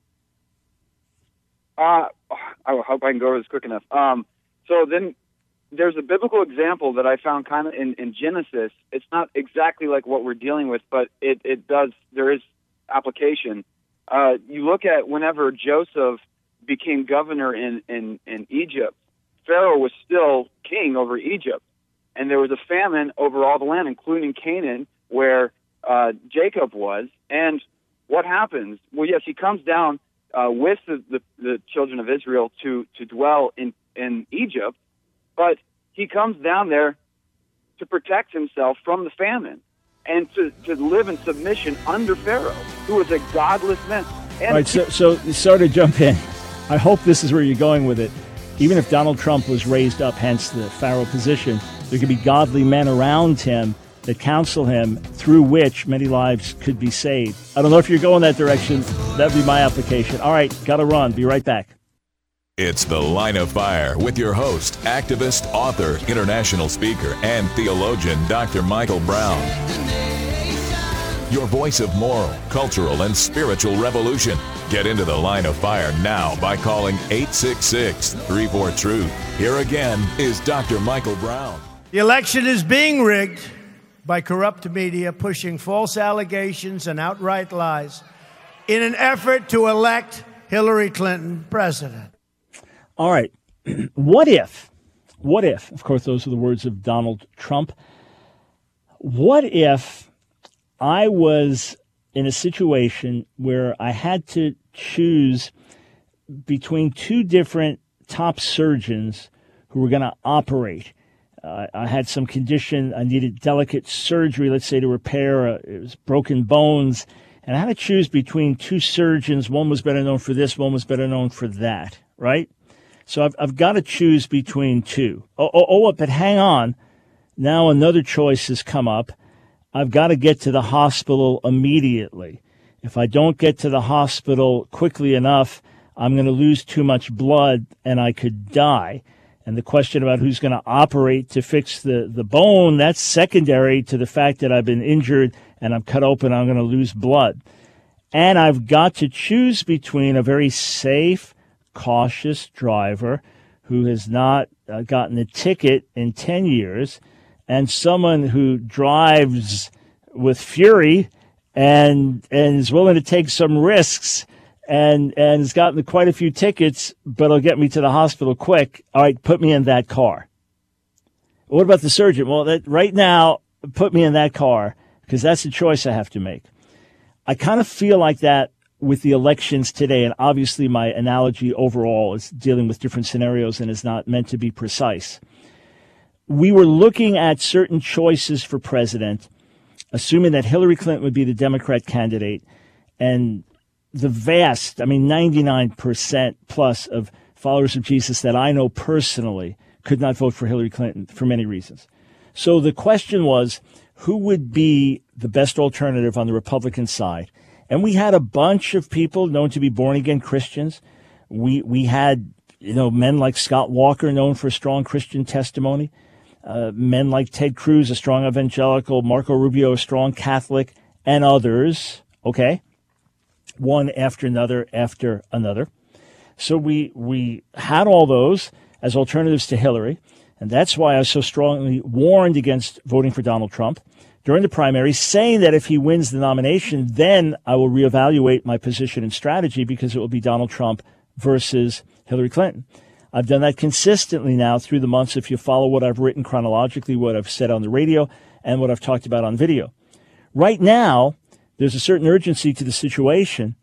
Uh, I hope I can go over this quick enough. Um, so then there's a biblical example that I found kind of in, in Genesis. It's not exactly like what we're dealing with, but it, it does, there is application. Uh, you look at whenever Joseph became governor in, in, in Egypt, Pharaoh was still king over Egypt. And there was a famine over all the land, including Canaan, where uh, Jacob was. And what happens? Well, yes, he comes down uh, with the, the, the children of Israel to, to dwell in, in Egypt, but he comes down there to protect himself from the famine and to, to live in submission under Pharaoh, who was a godless man. And All right, so, so sorry to jump in. I hope this is where you're going with it. Even if Donald Trump was raised up, hence the Pharaoh position, there could be godly men around him that counsel him, through which many lives could be saved. I don't know if you're going that direction. That would be my application. All right, got to run. Be right back. It's The Line of Fire with your host, activist, author, international speaker, and theologian, Doctor Michael Brown. your voice of moral, cultural, and spiritual revolution. Get into the line of fire now by calling eight six six, three four, truth. Here again is Doctor Michael Brown. The election is being rigged by corrupt media pushing false allegations and outright lies in an effort to elect Hillary Clinton president. All right. What if, what if, of course, those are the words of Donald Trump. What if I was in a situation where I had to choose between two different top surgeons who were going to operate? Uh, I had some condition, I needed delicate surgery, let's say to repair, a, it was broken bones, and I had to choose between two surgeons. One was better known for this, one was better known for that, right? So I've, I've got to choose between two. Oh, oh, oh, but hang on. Now another choice has come up. I've got to get to the hospital immediately. If I don't get to the hospital quickly enough, I'm going to lose too much blood and I could die. And the question about who's going to operate to fix the, the bone, that's secondary to the fact that I've been injured and I'm cut open, I'm going to lose blood. And I've got to choose between a very safe, cautious driver who has not uh, gotten a ticket in ten years and someone who drives with fury and and is willing to take some risks and and has gotten quite a few tickets, but will get me to the hospital quick. All right, put me in that car. What about the surgeon? Well, that, right now, put me in that car because that's the choice I have to make. I kind of feel like that with the elections today, and obviously my analogy overall is dealing with different scenarios and is not meant to be precise. We were looking at certain choices for president, assuming that Hillary Clinton would be the Democrat candidate, and the vast, I mean, ninety-nine percent plus of followers of Jesus that I know personally could not vote for Hillary Clinton for many reasons. So the question was, who would be the best alternative on the Republican side? And we had a bunch of people known to be born-again Christians. We we had, you know, men like Scott Walker, known for strong Christian testimony. Uh, men like Ted Cruz, a strong evangelical, Marco Rubio, a strong Catholic, and others, okay? One after another after another. So we we had all those as alternatives to Hillary, and that's why I was so strongly warned against voting for Donald Trump during the primary, saying that if he wins the nomination, then I will reevaluate my position and strategy because it will be Donald Trump versus Hillary Clinton. I've done that consistently now through the months if you follow what I've written chronologically, what I've said on the radio, and what I've talked about on video. Right now, there's a certain urgency to the situation,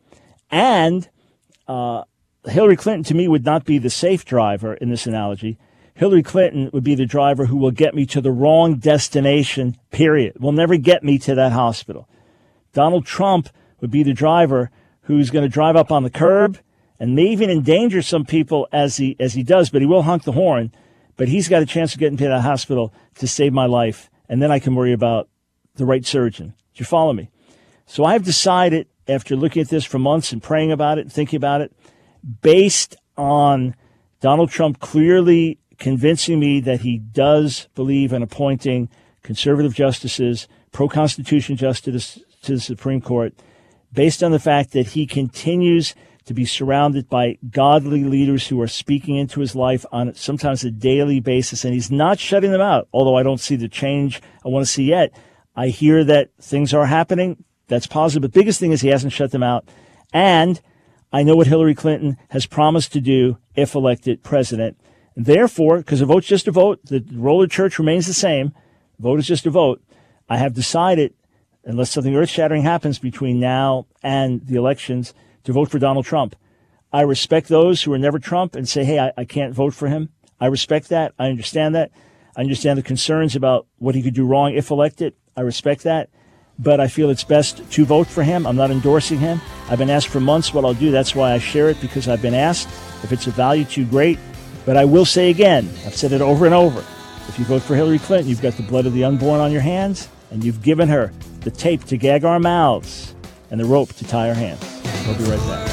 and uh, Hillary Clinton, to me, would not be the safe driver in this analogy. Hillary Clinton would be the driver who will get me to the wrong destination, period. Will never get me to that hospital. Donald Trump would be the driver who's going to drive up on the curb and may even endanger some people as he as he does, but he will honk the horn. But he's got a chance of getting to the hospital to save my life, and then I can worry about the right surgeon. Do you follow me? So I've decided, after looking at this for months and praying about it and thinking about it, based on Donald Trump clearly convincing me that he does believe in appointing conservative justices, pro-Constitution justices to the Supreme Court, based on the fact that he continues to be surrounded by godly leaders who are speaking into his life on sometimes a daily basis, and he's not shutting them out, although I don't see the change I want to see yet. I hear that things are happening. That's positive. The biggest thing is he hasn't shut them out. And I know what Hillary Clinton has promised to do if elected president. And therefore, because a vote's just a vote, the role of the church remains the same. Vote is just a vote. I have decided, unless something earth-shattering happens between now and the elections, to vote for Donald Trump. I respect those who are never Trump and say, hey, I, I can't vote for him. I respect that. I understand that. I understand the concerns about what he could do wrong if elected. I respect that. But I feel it's best to vote for him. I'm not endorsing him. I've been asked for months what I'll do. That's why I share it, because I've been asked. If it's of value to you, great. But I will say again, I've said it over and over, if you vote for Hillary Clinton, you've got the blood of the unborn on your hands, and you've given her the tape to gag our mouths and the rope to tie our hands. We'll be right back.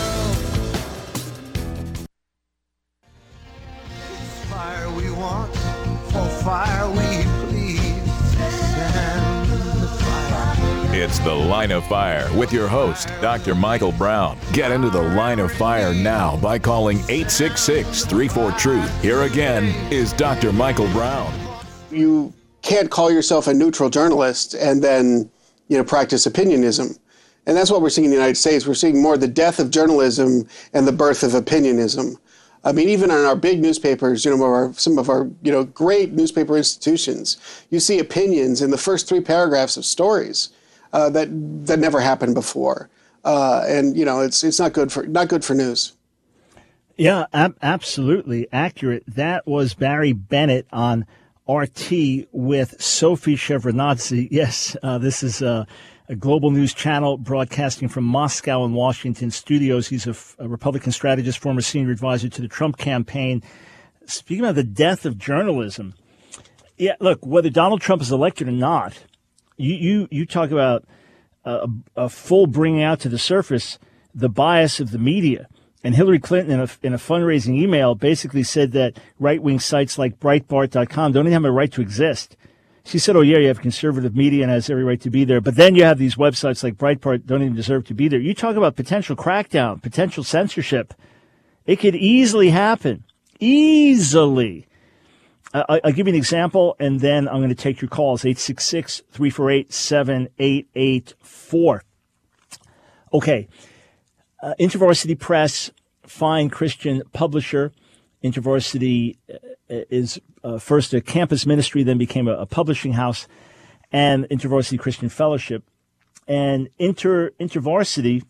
Fire we want, for fire we plead. Stand the fire. It's The Line of Fire with your host, Doctor Michael Brown. Get into the line of fire now by calling eight six six, three four, TRUTH. Here again is Doctor Michael Brown. You can't call yourself a neutral journalist and then, you know, practice opinionism. And that's what we're seeing in the United States. We're seeing more the death of journalism and the birth of opinionism. I mean, even in our big newspapers, you know, our, some of our, you know, great newspaper institutions, you see opinions in the first three paragraphs of stories uh, that that never happened before, uh, and you know, it's it's not good for not good for news. Yeah, ab- absolutely accurate. That was Barry Bennett on R T with Sophie Shevardnadze. Yes, uh, this is uh, a global news channel broadcasting from Moscow and Washington studios. He's a, a Republican strategist, former senior advisor to the Trump campaign. Speaking about the death of journalism, yeah, look, whether Donald Trump is elected or not, you you, you talk about a, a full bringing out to the surface the bias of the media. And Hillary Clinton, in a, in a fundraising email, basically said that right-wing sites like Breitbart dot com don't even have a right to exist. She said, oh, yeah, you have conservative media and has every right to be there. But then you have these websites like Breitbart don't even deserve to be there. You talk about potential crackdown, potential censorship. It could easily happen. Easily. Uh, I'll give you an example, and then I'm going to take your calls. eight six six, three four eight, seven eight eight four. Okay. Uh, InterVarsity Press, fine Christian publisher. InterVarsity is uh, first a campus ministry, then became a, a publishing house, and InterVarsity Christian Fellowship. And Inter InterVarsity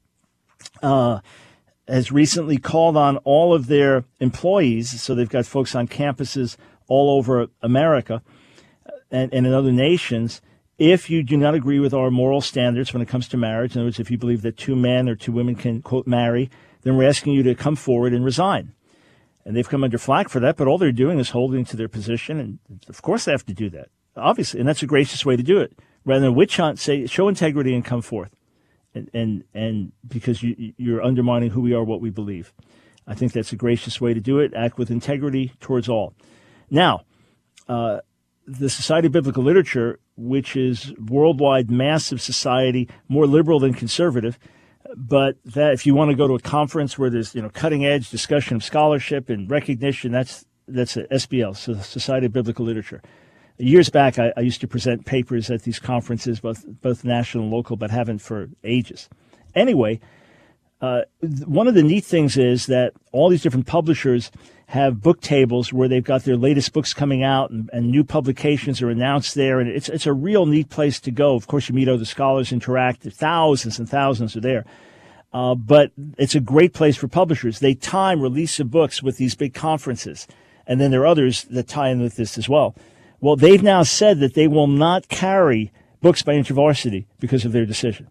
uh, has recently called on all of their employees, so they've got folks on campuses all over America and, and in other nations. If you do not agree with our moral standards when it comes to marriage, in other words, if you believe that two men or two women can, quote, marry, then we're asking you to come forward and resign. And they've come under flack for that, but all they're doing is holding to their position, and of course they have to do that, obviously, and that's a gracious way to do it. Rather than witch hunt, say, show integrity and come forth, and and, and because you, you're undermining who we are, what we believe. I think that's a gracious way to do it, act with integrity towards all. Now, uh, the Society of Biblical Literature, which is worldwide massive society, more liberal than conservative, but that if you want to go to a conference where there's, you know, cutting edge discussion of scholarship and recognition, that's that's a S B L, so Society of Biblical Literature. Years back, I, I used to present papers at these conferences, both both national and local, but haven't for ages. Anyway, uh, one of the neat things is that all these different publishers have book tables where they've got their latest books coming out, and, and new publications are announced there. And it's it's a real neat place to go. Of course, you meet other scholars, interact. Thousands and thousands are there. Uh, but it's a great place for publishers. They time release of books with these big conferences. And then there are others that tie in with this as well. Well, they've now said that they will not carry books by InterVarsity because of their decision.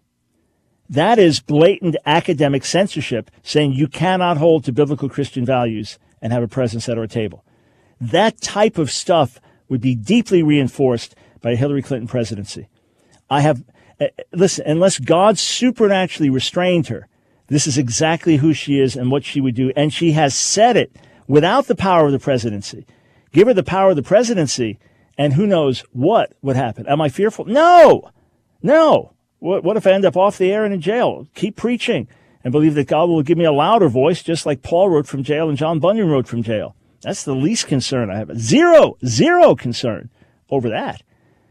That is blatant academic censorship, saying you cannot hold to biblical Christian values and have a presence at our table. That type of stuff would be deeply reinforced by a Hillary Clinton presidency. I have, uh, listen, unless God supernaturally restrained her, this is exactly who she is and what she would do. And she has said it without the power of the presidency. Give her the power of the presidency, and who knows what would happen. Am I fearful? No, no. What, what if I end up off the air and in jail? Keep preaching and believe that God will give me a louder voice, just like Paul wrote from jail and John Bunyan wrote from jail. That's the least concern I have. Zero, zero concern over that.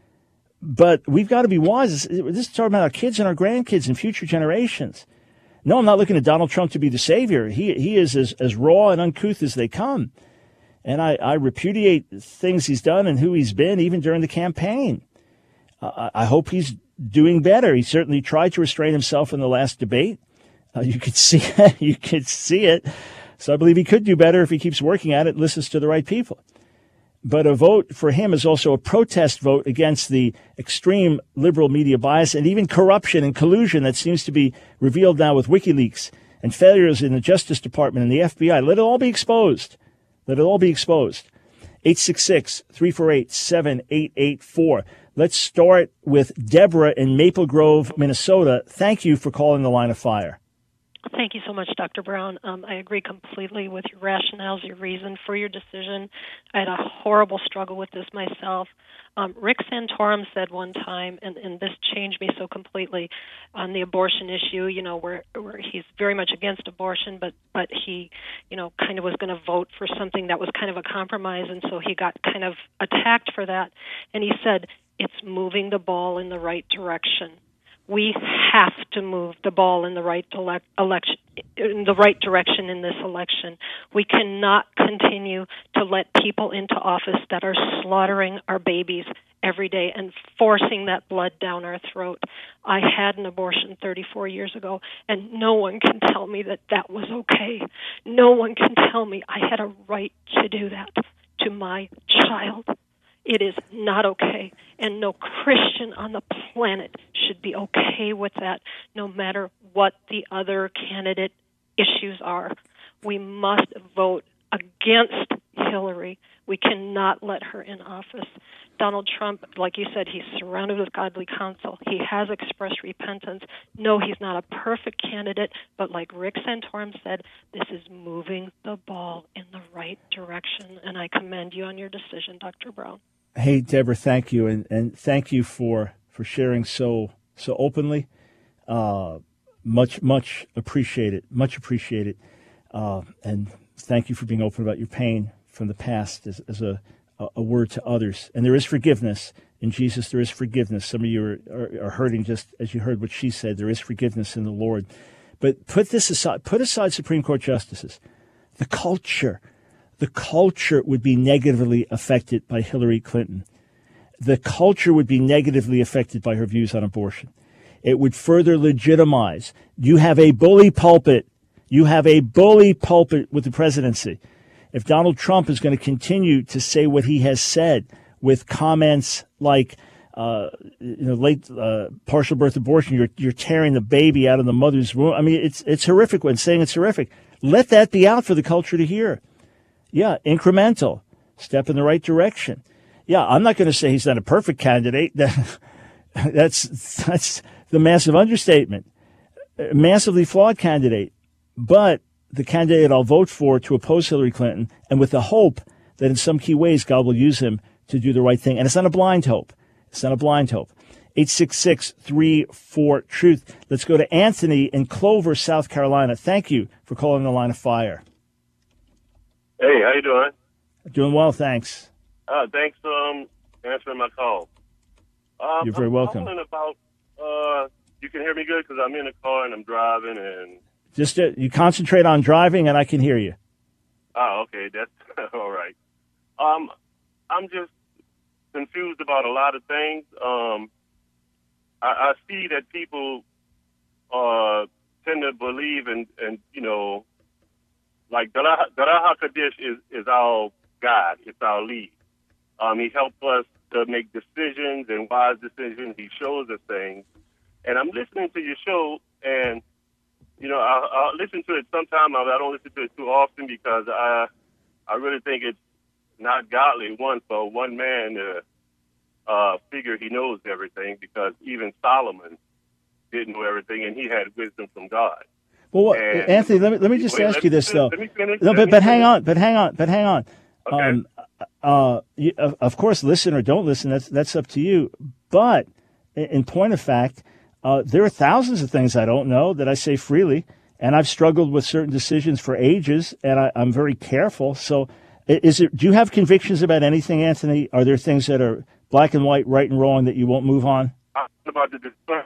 But we've got to be wise. This is talking about our kids and our grandkids and future generations. No, I'm not looking at Donald Trump to be the savior. He he is as, as raw and uncouth as they come. And I, I repudiate things he's done and who he's been, even during the campaign. Uh, I hope he's doing better. He certainly tried to restrain himself in the last debate. Uh, you could see it. You could see it. So I believe he could do better if he keeps working at it and listens to the right people. But a vote for him is also a protest vote against the extreme liberal media bias and even corruption and collusion that seems to be revealed now with WikiLeaks and failures in the Justice Department and the F B I. Let it all be exposed. Let it all be exposed. eight six six, three four eight, seven eight eight four. Let's start with Deborah in Maple Grove, Minnesota. Thank you for calling the Line of Fire. Thank you so much, Doctor Brown. Um, I agree completely with your rationales, your reason for your decision. I had a horrible struggle with this myself. Um, Rick Santorum said one time, and, and this changed me so completely, on the abortion issue, you know, where, where he's very much against abortion, but, but he, you know, kind of was going to vote for something that was kind of a compromise, and so he got kind of attacked for that. And he said, it's moving the ball in the right direction. We have to move the ball in the right elect, election, in the right direction in this election. We cannot continue to let people into office that are slaughtering our babies every day and forcing that blood down our throat. I had an abortion thirty-four years ago, and no one can tell me that that was okay. No one can tell me I had a right to do that to my child. It is not okay, and no Christian on the planet should be okay with that, no matter what the other candidate issues are. We must vote against Hillary. We cannot let her in office. Donald Trump, like you said, he's surrounded with godly counsel. He has expressed repentance. No, he's not a perfect candidate, but like Rick Santorum said, this is moving the ball in the right direction, and I commend you on your decision, Doctor Brown. Hey, Deborah, thank you, and, and thank you for, for sharing so so openly. Uh, much, much appreciated, much appreciated. Uh, and thank you for being open about your pain from the past as, as a, a word to others. And there is forgiveness. In Jesus, there is forgiveness. Some of you are, are, are hurting just as you heard what she said. There is forgiveness in the Lord. But put this aside, put aside Supreme Court justices. The culture. The culture would be negatively affected by Hillary Clinton. The culture would be negatively affected by her views on abortion. It would further legitimize. You have a bully pulpit. You have a bully pulpit with the presidency. If Donald Trump is going to continue to say what he has said with comments like, uh, you know, late uh, partial birth abortion, you're you're tearing the baby out of the mother's womb. I mean, it's it's horrific when saying it's horrific. Let that be out for the culture to hear. Yeah, incremental, step in the right direction. Yeah, I'm not going to say he's not a perfect candidate. that's that's the massive understatement. A massively flawed candidate, but the candidate I'll vote for to oppose Hillary Clinton, and with the hope that in some key ways God will use him to do the right thing. And it's not a blind hope. It's not a blind hope. eight six six, three four, truth. Let's go to Anthony in Clover, South Carolina. Thank you for calling the Line of Fire. Hey, how you doing? Doing well, thanks. Uh, thanks for um, answering my call. Um, You're very I'm welcome. calling about, uh, you can hear me good because I'm in the car and I'm driving and... Just uh, you concentrate on driving and I can hear you. Oh, okay, that's all right. Um, I'm just confused about a lot of things. Um, I, I see that people uh, tend to believe in, in you know, like Dara HaKadosh is, is our God, it's our lead. Um, he helps us to make decisions and wise decisions. He shows us things. And I'm listening to your show, and, you know, I'll, I'll listen to it sometime. I don't listen to it too often because I I really think it's not godly, one, for one man to uh, figure he knows everything, because even Solomon didn't know everything, and he had wisdom from God. Well, what, And- Anthony, let me let me just Wait, ask let you me this finish, though. let me finish, No, let but me but hang finish. on, but hang on, but hang on. Okay. Um, uh, you, of, of course, listen or don't listen. That's that's up to you. But in, in point of fact, uh, there are thousands of things I don't know that I say freely, and I've struggled with certain decisions for ages, and I, I'm very careful. So, i- is it? Do you have convictions about anything, Anthony? Are there things that are black and white, right and wrong, that you won't move on? I'm about to discuss.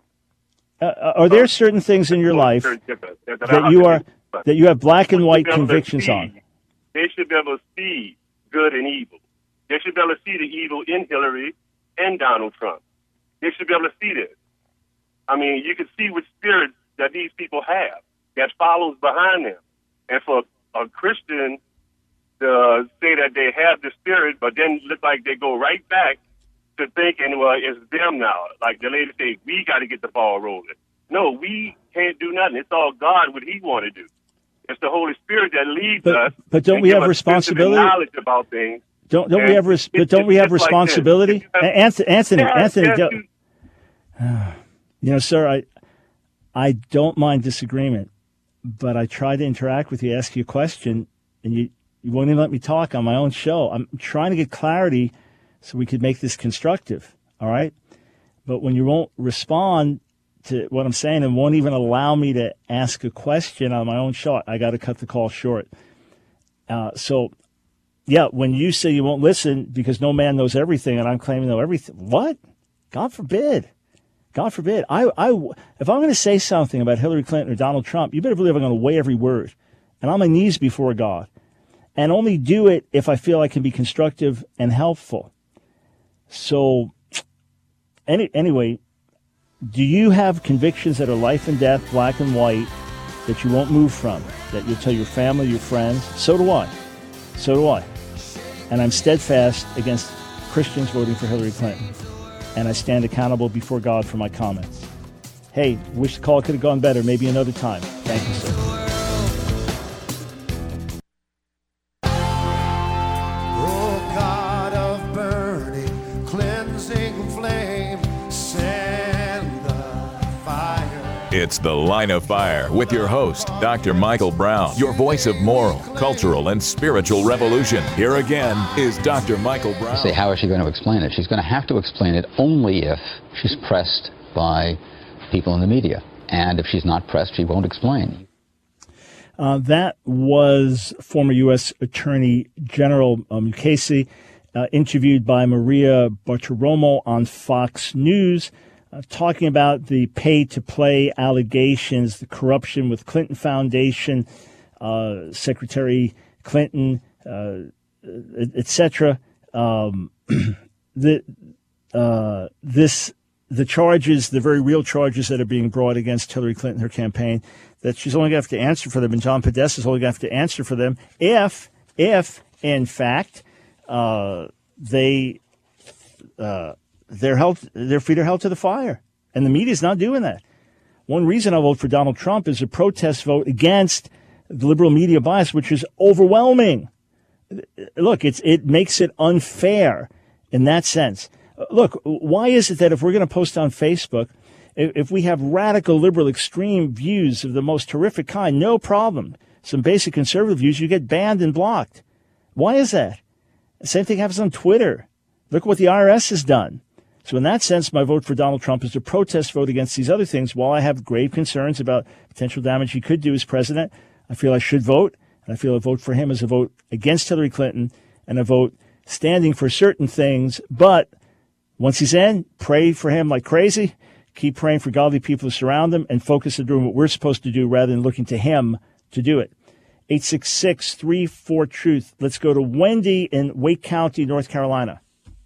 Uh, are there certain things in your life that you are that you have black and white convictions on? They should be able to see good and evil. They should be able to see the evil in Hillary and Donald Trump. They should be able to see this. I mean, you can see what spirits that these people have that follows behind them. And for a Christian to say that they have the spirit, but then look like they go right back to thinking, well, it's them now. Like the lady said, we got to get the ball rolling. No, we can't do nothing. It's all God, what he want to do. It's the Holy Spirit that leads But- us. but don't and we give have us sensitive responsibility? knowledge about things. Don't don't we And have res- it- but don't it's we have just like this. responsibility? If you have- Anthony, Anthony, Yeah, Anthony, yes, don't- you- you know, sir, I I don't mind disagreement, but I tried to interact with you, ask you a question, and you, you won't even let me talk on my own show. I'm trying to get clarity so we could make this constructive, all right? But when you won't respond to what I'm saying and won't even allow me to ask a question on my own show, I got to cut the call short. Uh, so, yeah, when you say you won't listen because no man knows everything and I'm claiming to know everything, what? God forbid. God forbid. I, I, if I'm going to say something about Hillary Clinton or Donald Trump, you better believe I'm going to weigh every word. And on my knees before God. And only do it if I feel I can be constructive and helpful. So, any, anyway, do you have convictions that are life and death, black and white, that you won't move from, that you'll tell your family, your friends? So do I. So do I. And I'm steadfast against Christians voting for Hillary Clinton. And I stand accountable before God for my comments. Hey, wish the call could have gone better. Maybe another time. Thank you, sir. Oh, God of burning, cleansing flame, send the fire. It's The Line of Fire with your host, Doctor Michael Brown, your voice of moral, cultural, and spiritual revolution. Here again is Doctor Michael Brown. You say, how is she going to explain it? She's going to have to explain it only if she's pressed by people in the media. And if she's not pressed, she won't explain. Uh, that was former U S Attorney General um, Mukasey, uh, interviewed by Maria Bartiromo on Fox News, uh, talking about the pay-to-play allegations, the corruption with Clinton Foundation, uh, Secretary Clinton, uh, et cetera. Um, the uh, this the charges, the very real charges that are being brought against Hillary Clinton, her campaign, that she's only going to have to answer for them, and John Podesta is only going to have to answer for them if, if in fact, uh, they uh, they're held, their feet are held to the fire, and the media is not doing that. One reason I vote for Donald Trump is a protest vote against the liberal media bias, which is overwhelming. Look, it's it makes it unfair in that sense. Look, why is it that if we're going to post on Facebook, if, if we have radical, liberal, extreme views of the most horrific kind, no problem. Some basic conservative views, you get banned and blocked. Why is that? The same thing happens on Twitter. Look what the I R S has done. So in that sense, my vote for Donald Trump is a protest vote against these other things. While I have grave concerns about potential damage he could do as president, I feel I should vote. And I feel a vote for him is a vote against Hillary Clinton and a vote standing for certain things. But once he's in, pray for him like crazy. Keep praying for godly people to surround him and focus on doing what we're supposed to do rather than looking to him to do it. eight six six, three four, truth. Let's go to Wendy in Wake County, North Carolina.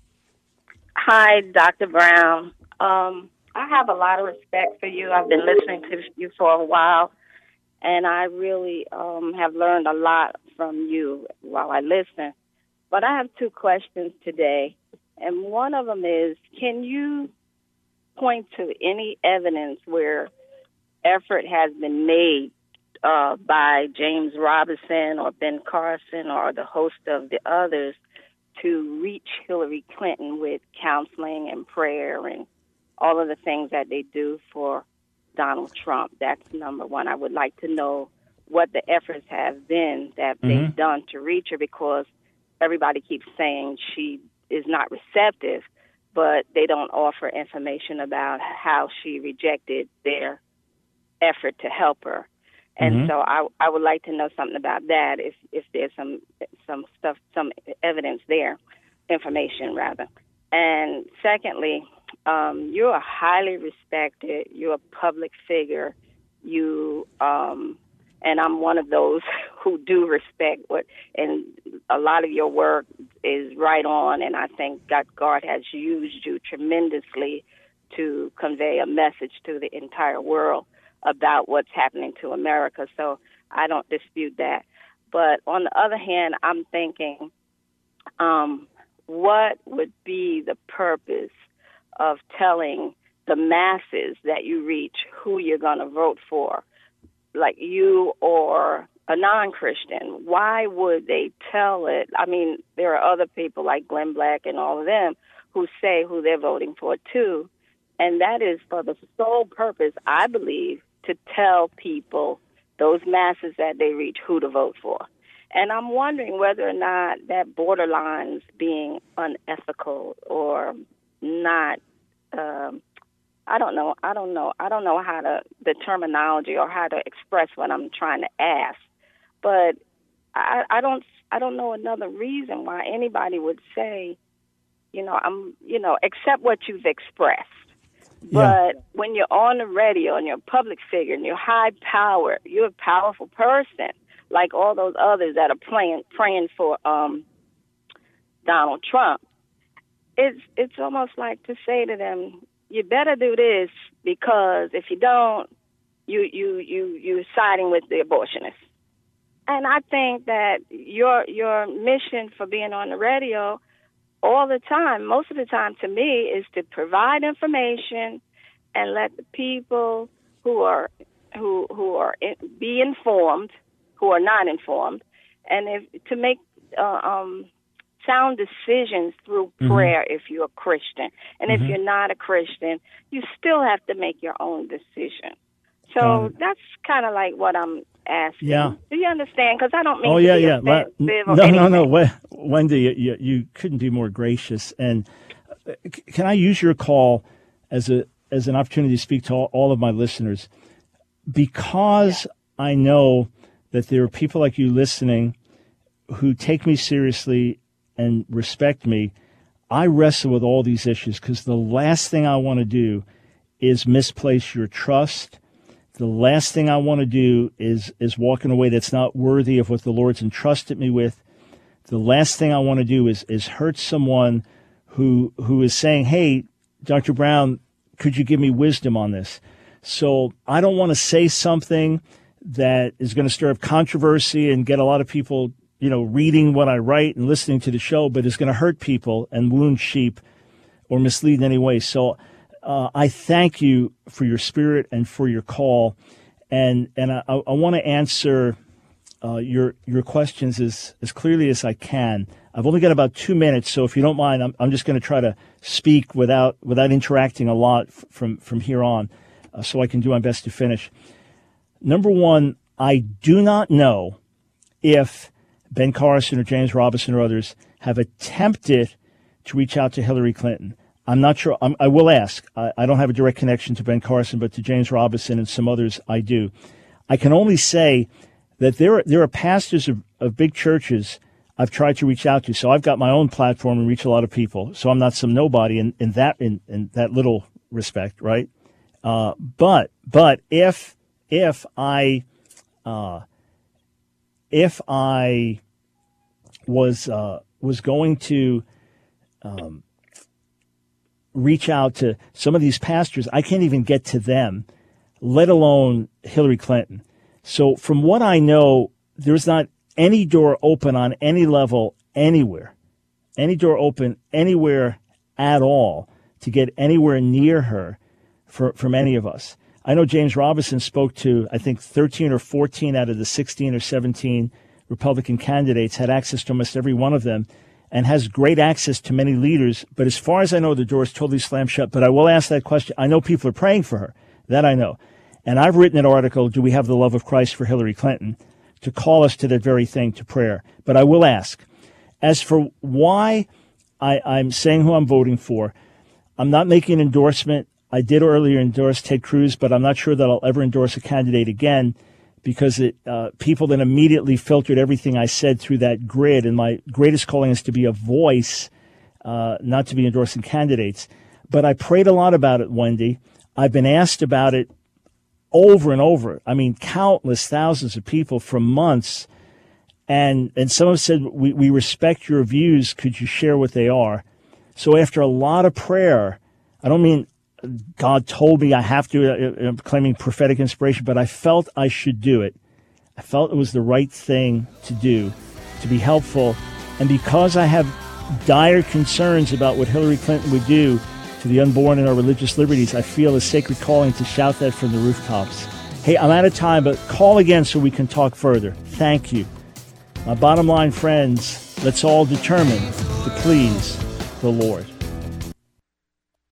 Hi, Doctor Brown. Um, I have a lot of respect for you. I've been listening to you for a while, and I really um, have learned a lot from you while I listen. But I have two questions today, and one of them is, can you point to any evidence where effort has been made uh, by James Robinson or Ben Carson or the host of the others to reach Hillary Clinton with counseling and prayer and all of the things that they do for Donald Trump? That's number one. I would like to know what the efforts have been that mm-hmm. they've done to reach her, because everybody keeps saying she is not receptive, but they don't offer information about how she rejected their effort to help her. And mm-hmm. so I I would like to know something about that, if if there's some some stuff, some evidence there, information rather. And secondly, um, you're a highly respected, you're a public figure, you um, and I'm one of those who do respect what, and a lot of your work is right on, and I think God, God has used you tremendously to convey a message to the entire world about what's happening to America. So I don't dispute that. But on the other hand, I'm thinking, um, what would be the purpose of telling the masses that you reach who you're going to vote for, like you or a non-Christian? Why would they tell it? I mean, there are other people like Glenn Black and all of them who say who they're voting for too, and that is for the sole purpose, I believe, to tell people those masses that they reach, who to vote for. And I'm wondering whether or not that borderlines being unethical or not. Um, I don't know. I don't know. I don't know how to the terminology or how to express what I'm trying to ask. But I, I don't. I don't know another reason why anybody would say, you know, I'm, you know, accept what you've expressed. Yeah. But when you're on the radio and you're a public figure and you're high powered, you're a powerful person, like all those others that are playing, praying for um, Donald Trump. It's it's almost like to say to them, you better do this, because if you don't, you you you you're siding with the abortionists. And I think that your your mission for being on the radio all the time, most of the time to me, is to provide information and let the people who are who who are in, be informed, who are not informed, and if to make uh, um, sound decisions through Mm-hmm. prayer if you're a Christian. And Mhm. if you're not a Christian, you still have to make your own decision. Got So it. that's kind of like what I'm asking. Yeah. Do you understand? Because I don't mean Oh, to yeah, be yeah. La- offensive no, or no, anything. no. We- Wendy, you, you, you couldn't be more gracious. And uh, c- can I use your call as a as an opportunity to speak to all, all of my listeners? Because I know that there are people like you listening who take me seriously and respect me. I wrestle with all these issues because the last thing I want to do is misplace your trust. The last thing I want to do is is walk in a way that's not worthy of what the Lord's entrusted me with. The last thing I want to do is is hurt someone who who is saying, "Hey, Doctor Brown, could you give me wisdom on this?" So I don't want to say something that is going to stir up controversy and get a lot of people, you know, reading what I write and listening to the show, but is going to hurt people and wound sheep or mislead in any way. So uh, I thank you for your spirit and for your call, and and I, I want to answer uh, your your questions as as clearly as I can. I've only got about two minutes, so if you don't mind, I'm I'm just going to try to speak without without interacting a lot f- from from here on, uh, so I can do my best to finish. Number one, I do not know if Ben Carson or James Robison or others have attempted to reach out to Hillary Clinton. I'm not sure. I'm, I will ask. I, I don't have a direct connection to Ben Carson, but to James Robison and some others, I do. I can only say that there are, there are pastors of, of big churches I've tried to reach out to. So I've got my own platform and reach a lot of people. So I'm not some nobody in, in that in, in that little respect, right? Uh, but but if if I uh, if I was uh, was going to um, reach out to some of these pastors, I can't even get to them, let alone Hillary Clinton. So from what I know, there's not any door open on any level anywhere, any door open anywhere at all to get anywhere near her for, from any of us. I know James Robison spoke to, I think, thirteen or fourteen out of the sixteen or seventeen Republican candidates, had access to almost every one of them, and has great access to many leaders. But as far as I know, the door is totally slammed shut. But I will ask that question. I know people are praying for her. That I know. And I've written an article, Do We Have the Love of Christ for Hillary Clinton, to call us to that very thing, to prayer. But I will ask. As for why I, I'm saying who I'm voting for, I'm not making an endorsement. I did earlier endorse Ted Cruz, but I'm not sure that I'll ever endorse a candidate again, because it, uh, people then immediately filtered everything I said through that grid. And my greatest calling is to be a voice, uh, not to be endorsing candidates. But I prayed a lot about it, Wendy. I've been asked about it over and over. I mean, countless thousands of people for months. And and some have said, we, we respect your views. Could you share what they are? So after a lot of prayer, I don't mean God told me I have to, I'm claiming prophetic inspiration, but I felt I should do it. I felt it was the right thing to do, to be helpful. And because I have dire concerns about what Hillary Clinton would do to the unborn and our religious liberties, I feel a sacred calling to shout that from the rooftops. Hey, I'm out of time, but call again so we can talk further. Thank you. My bottom line, friends, let's all determine to please the Lord.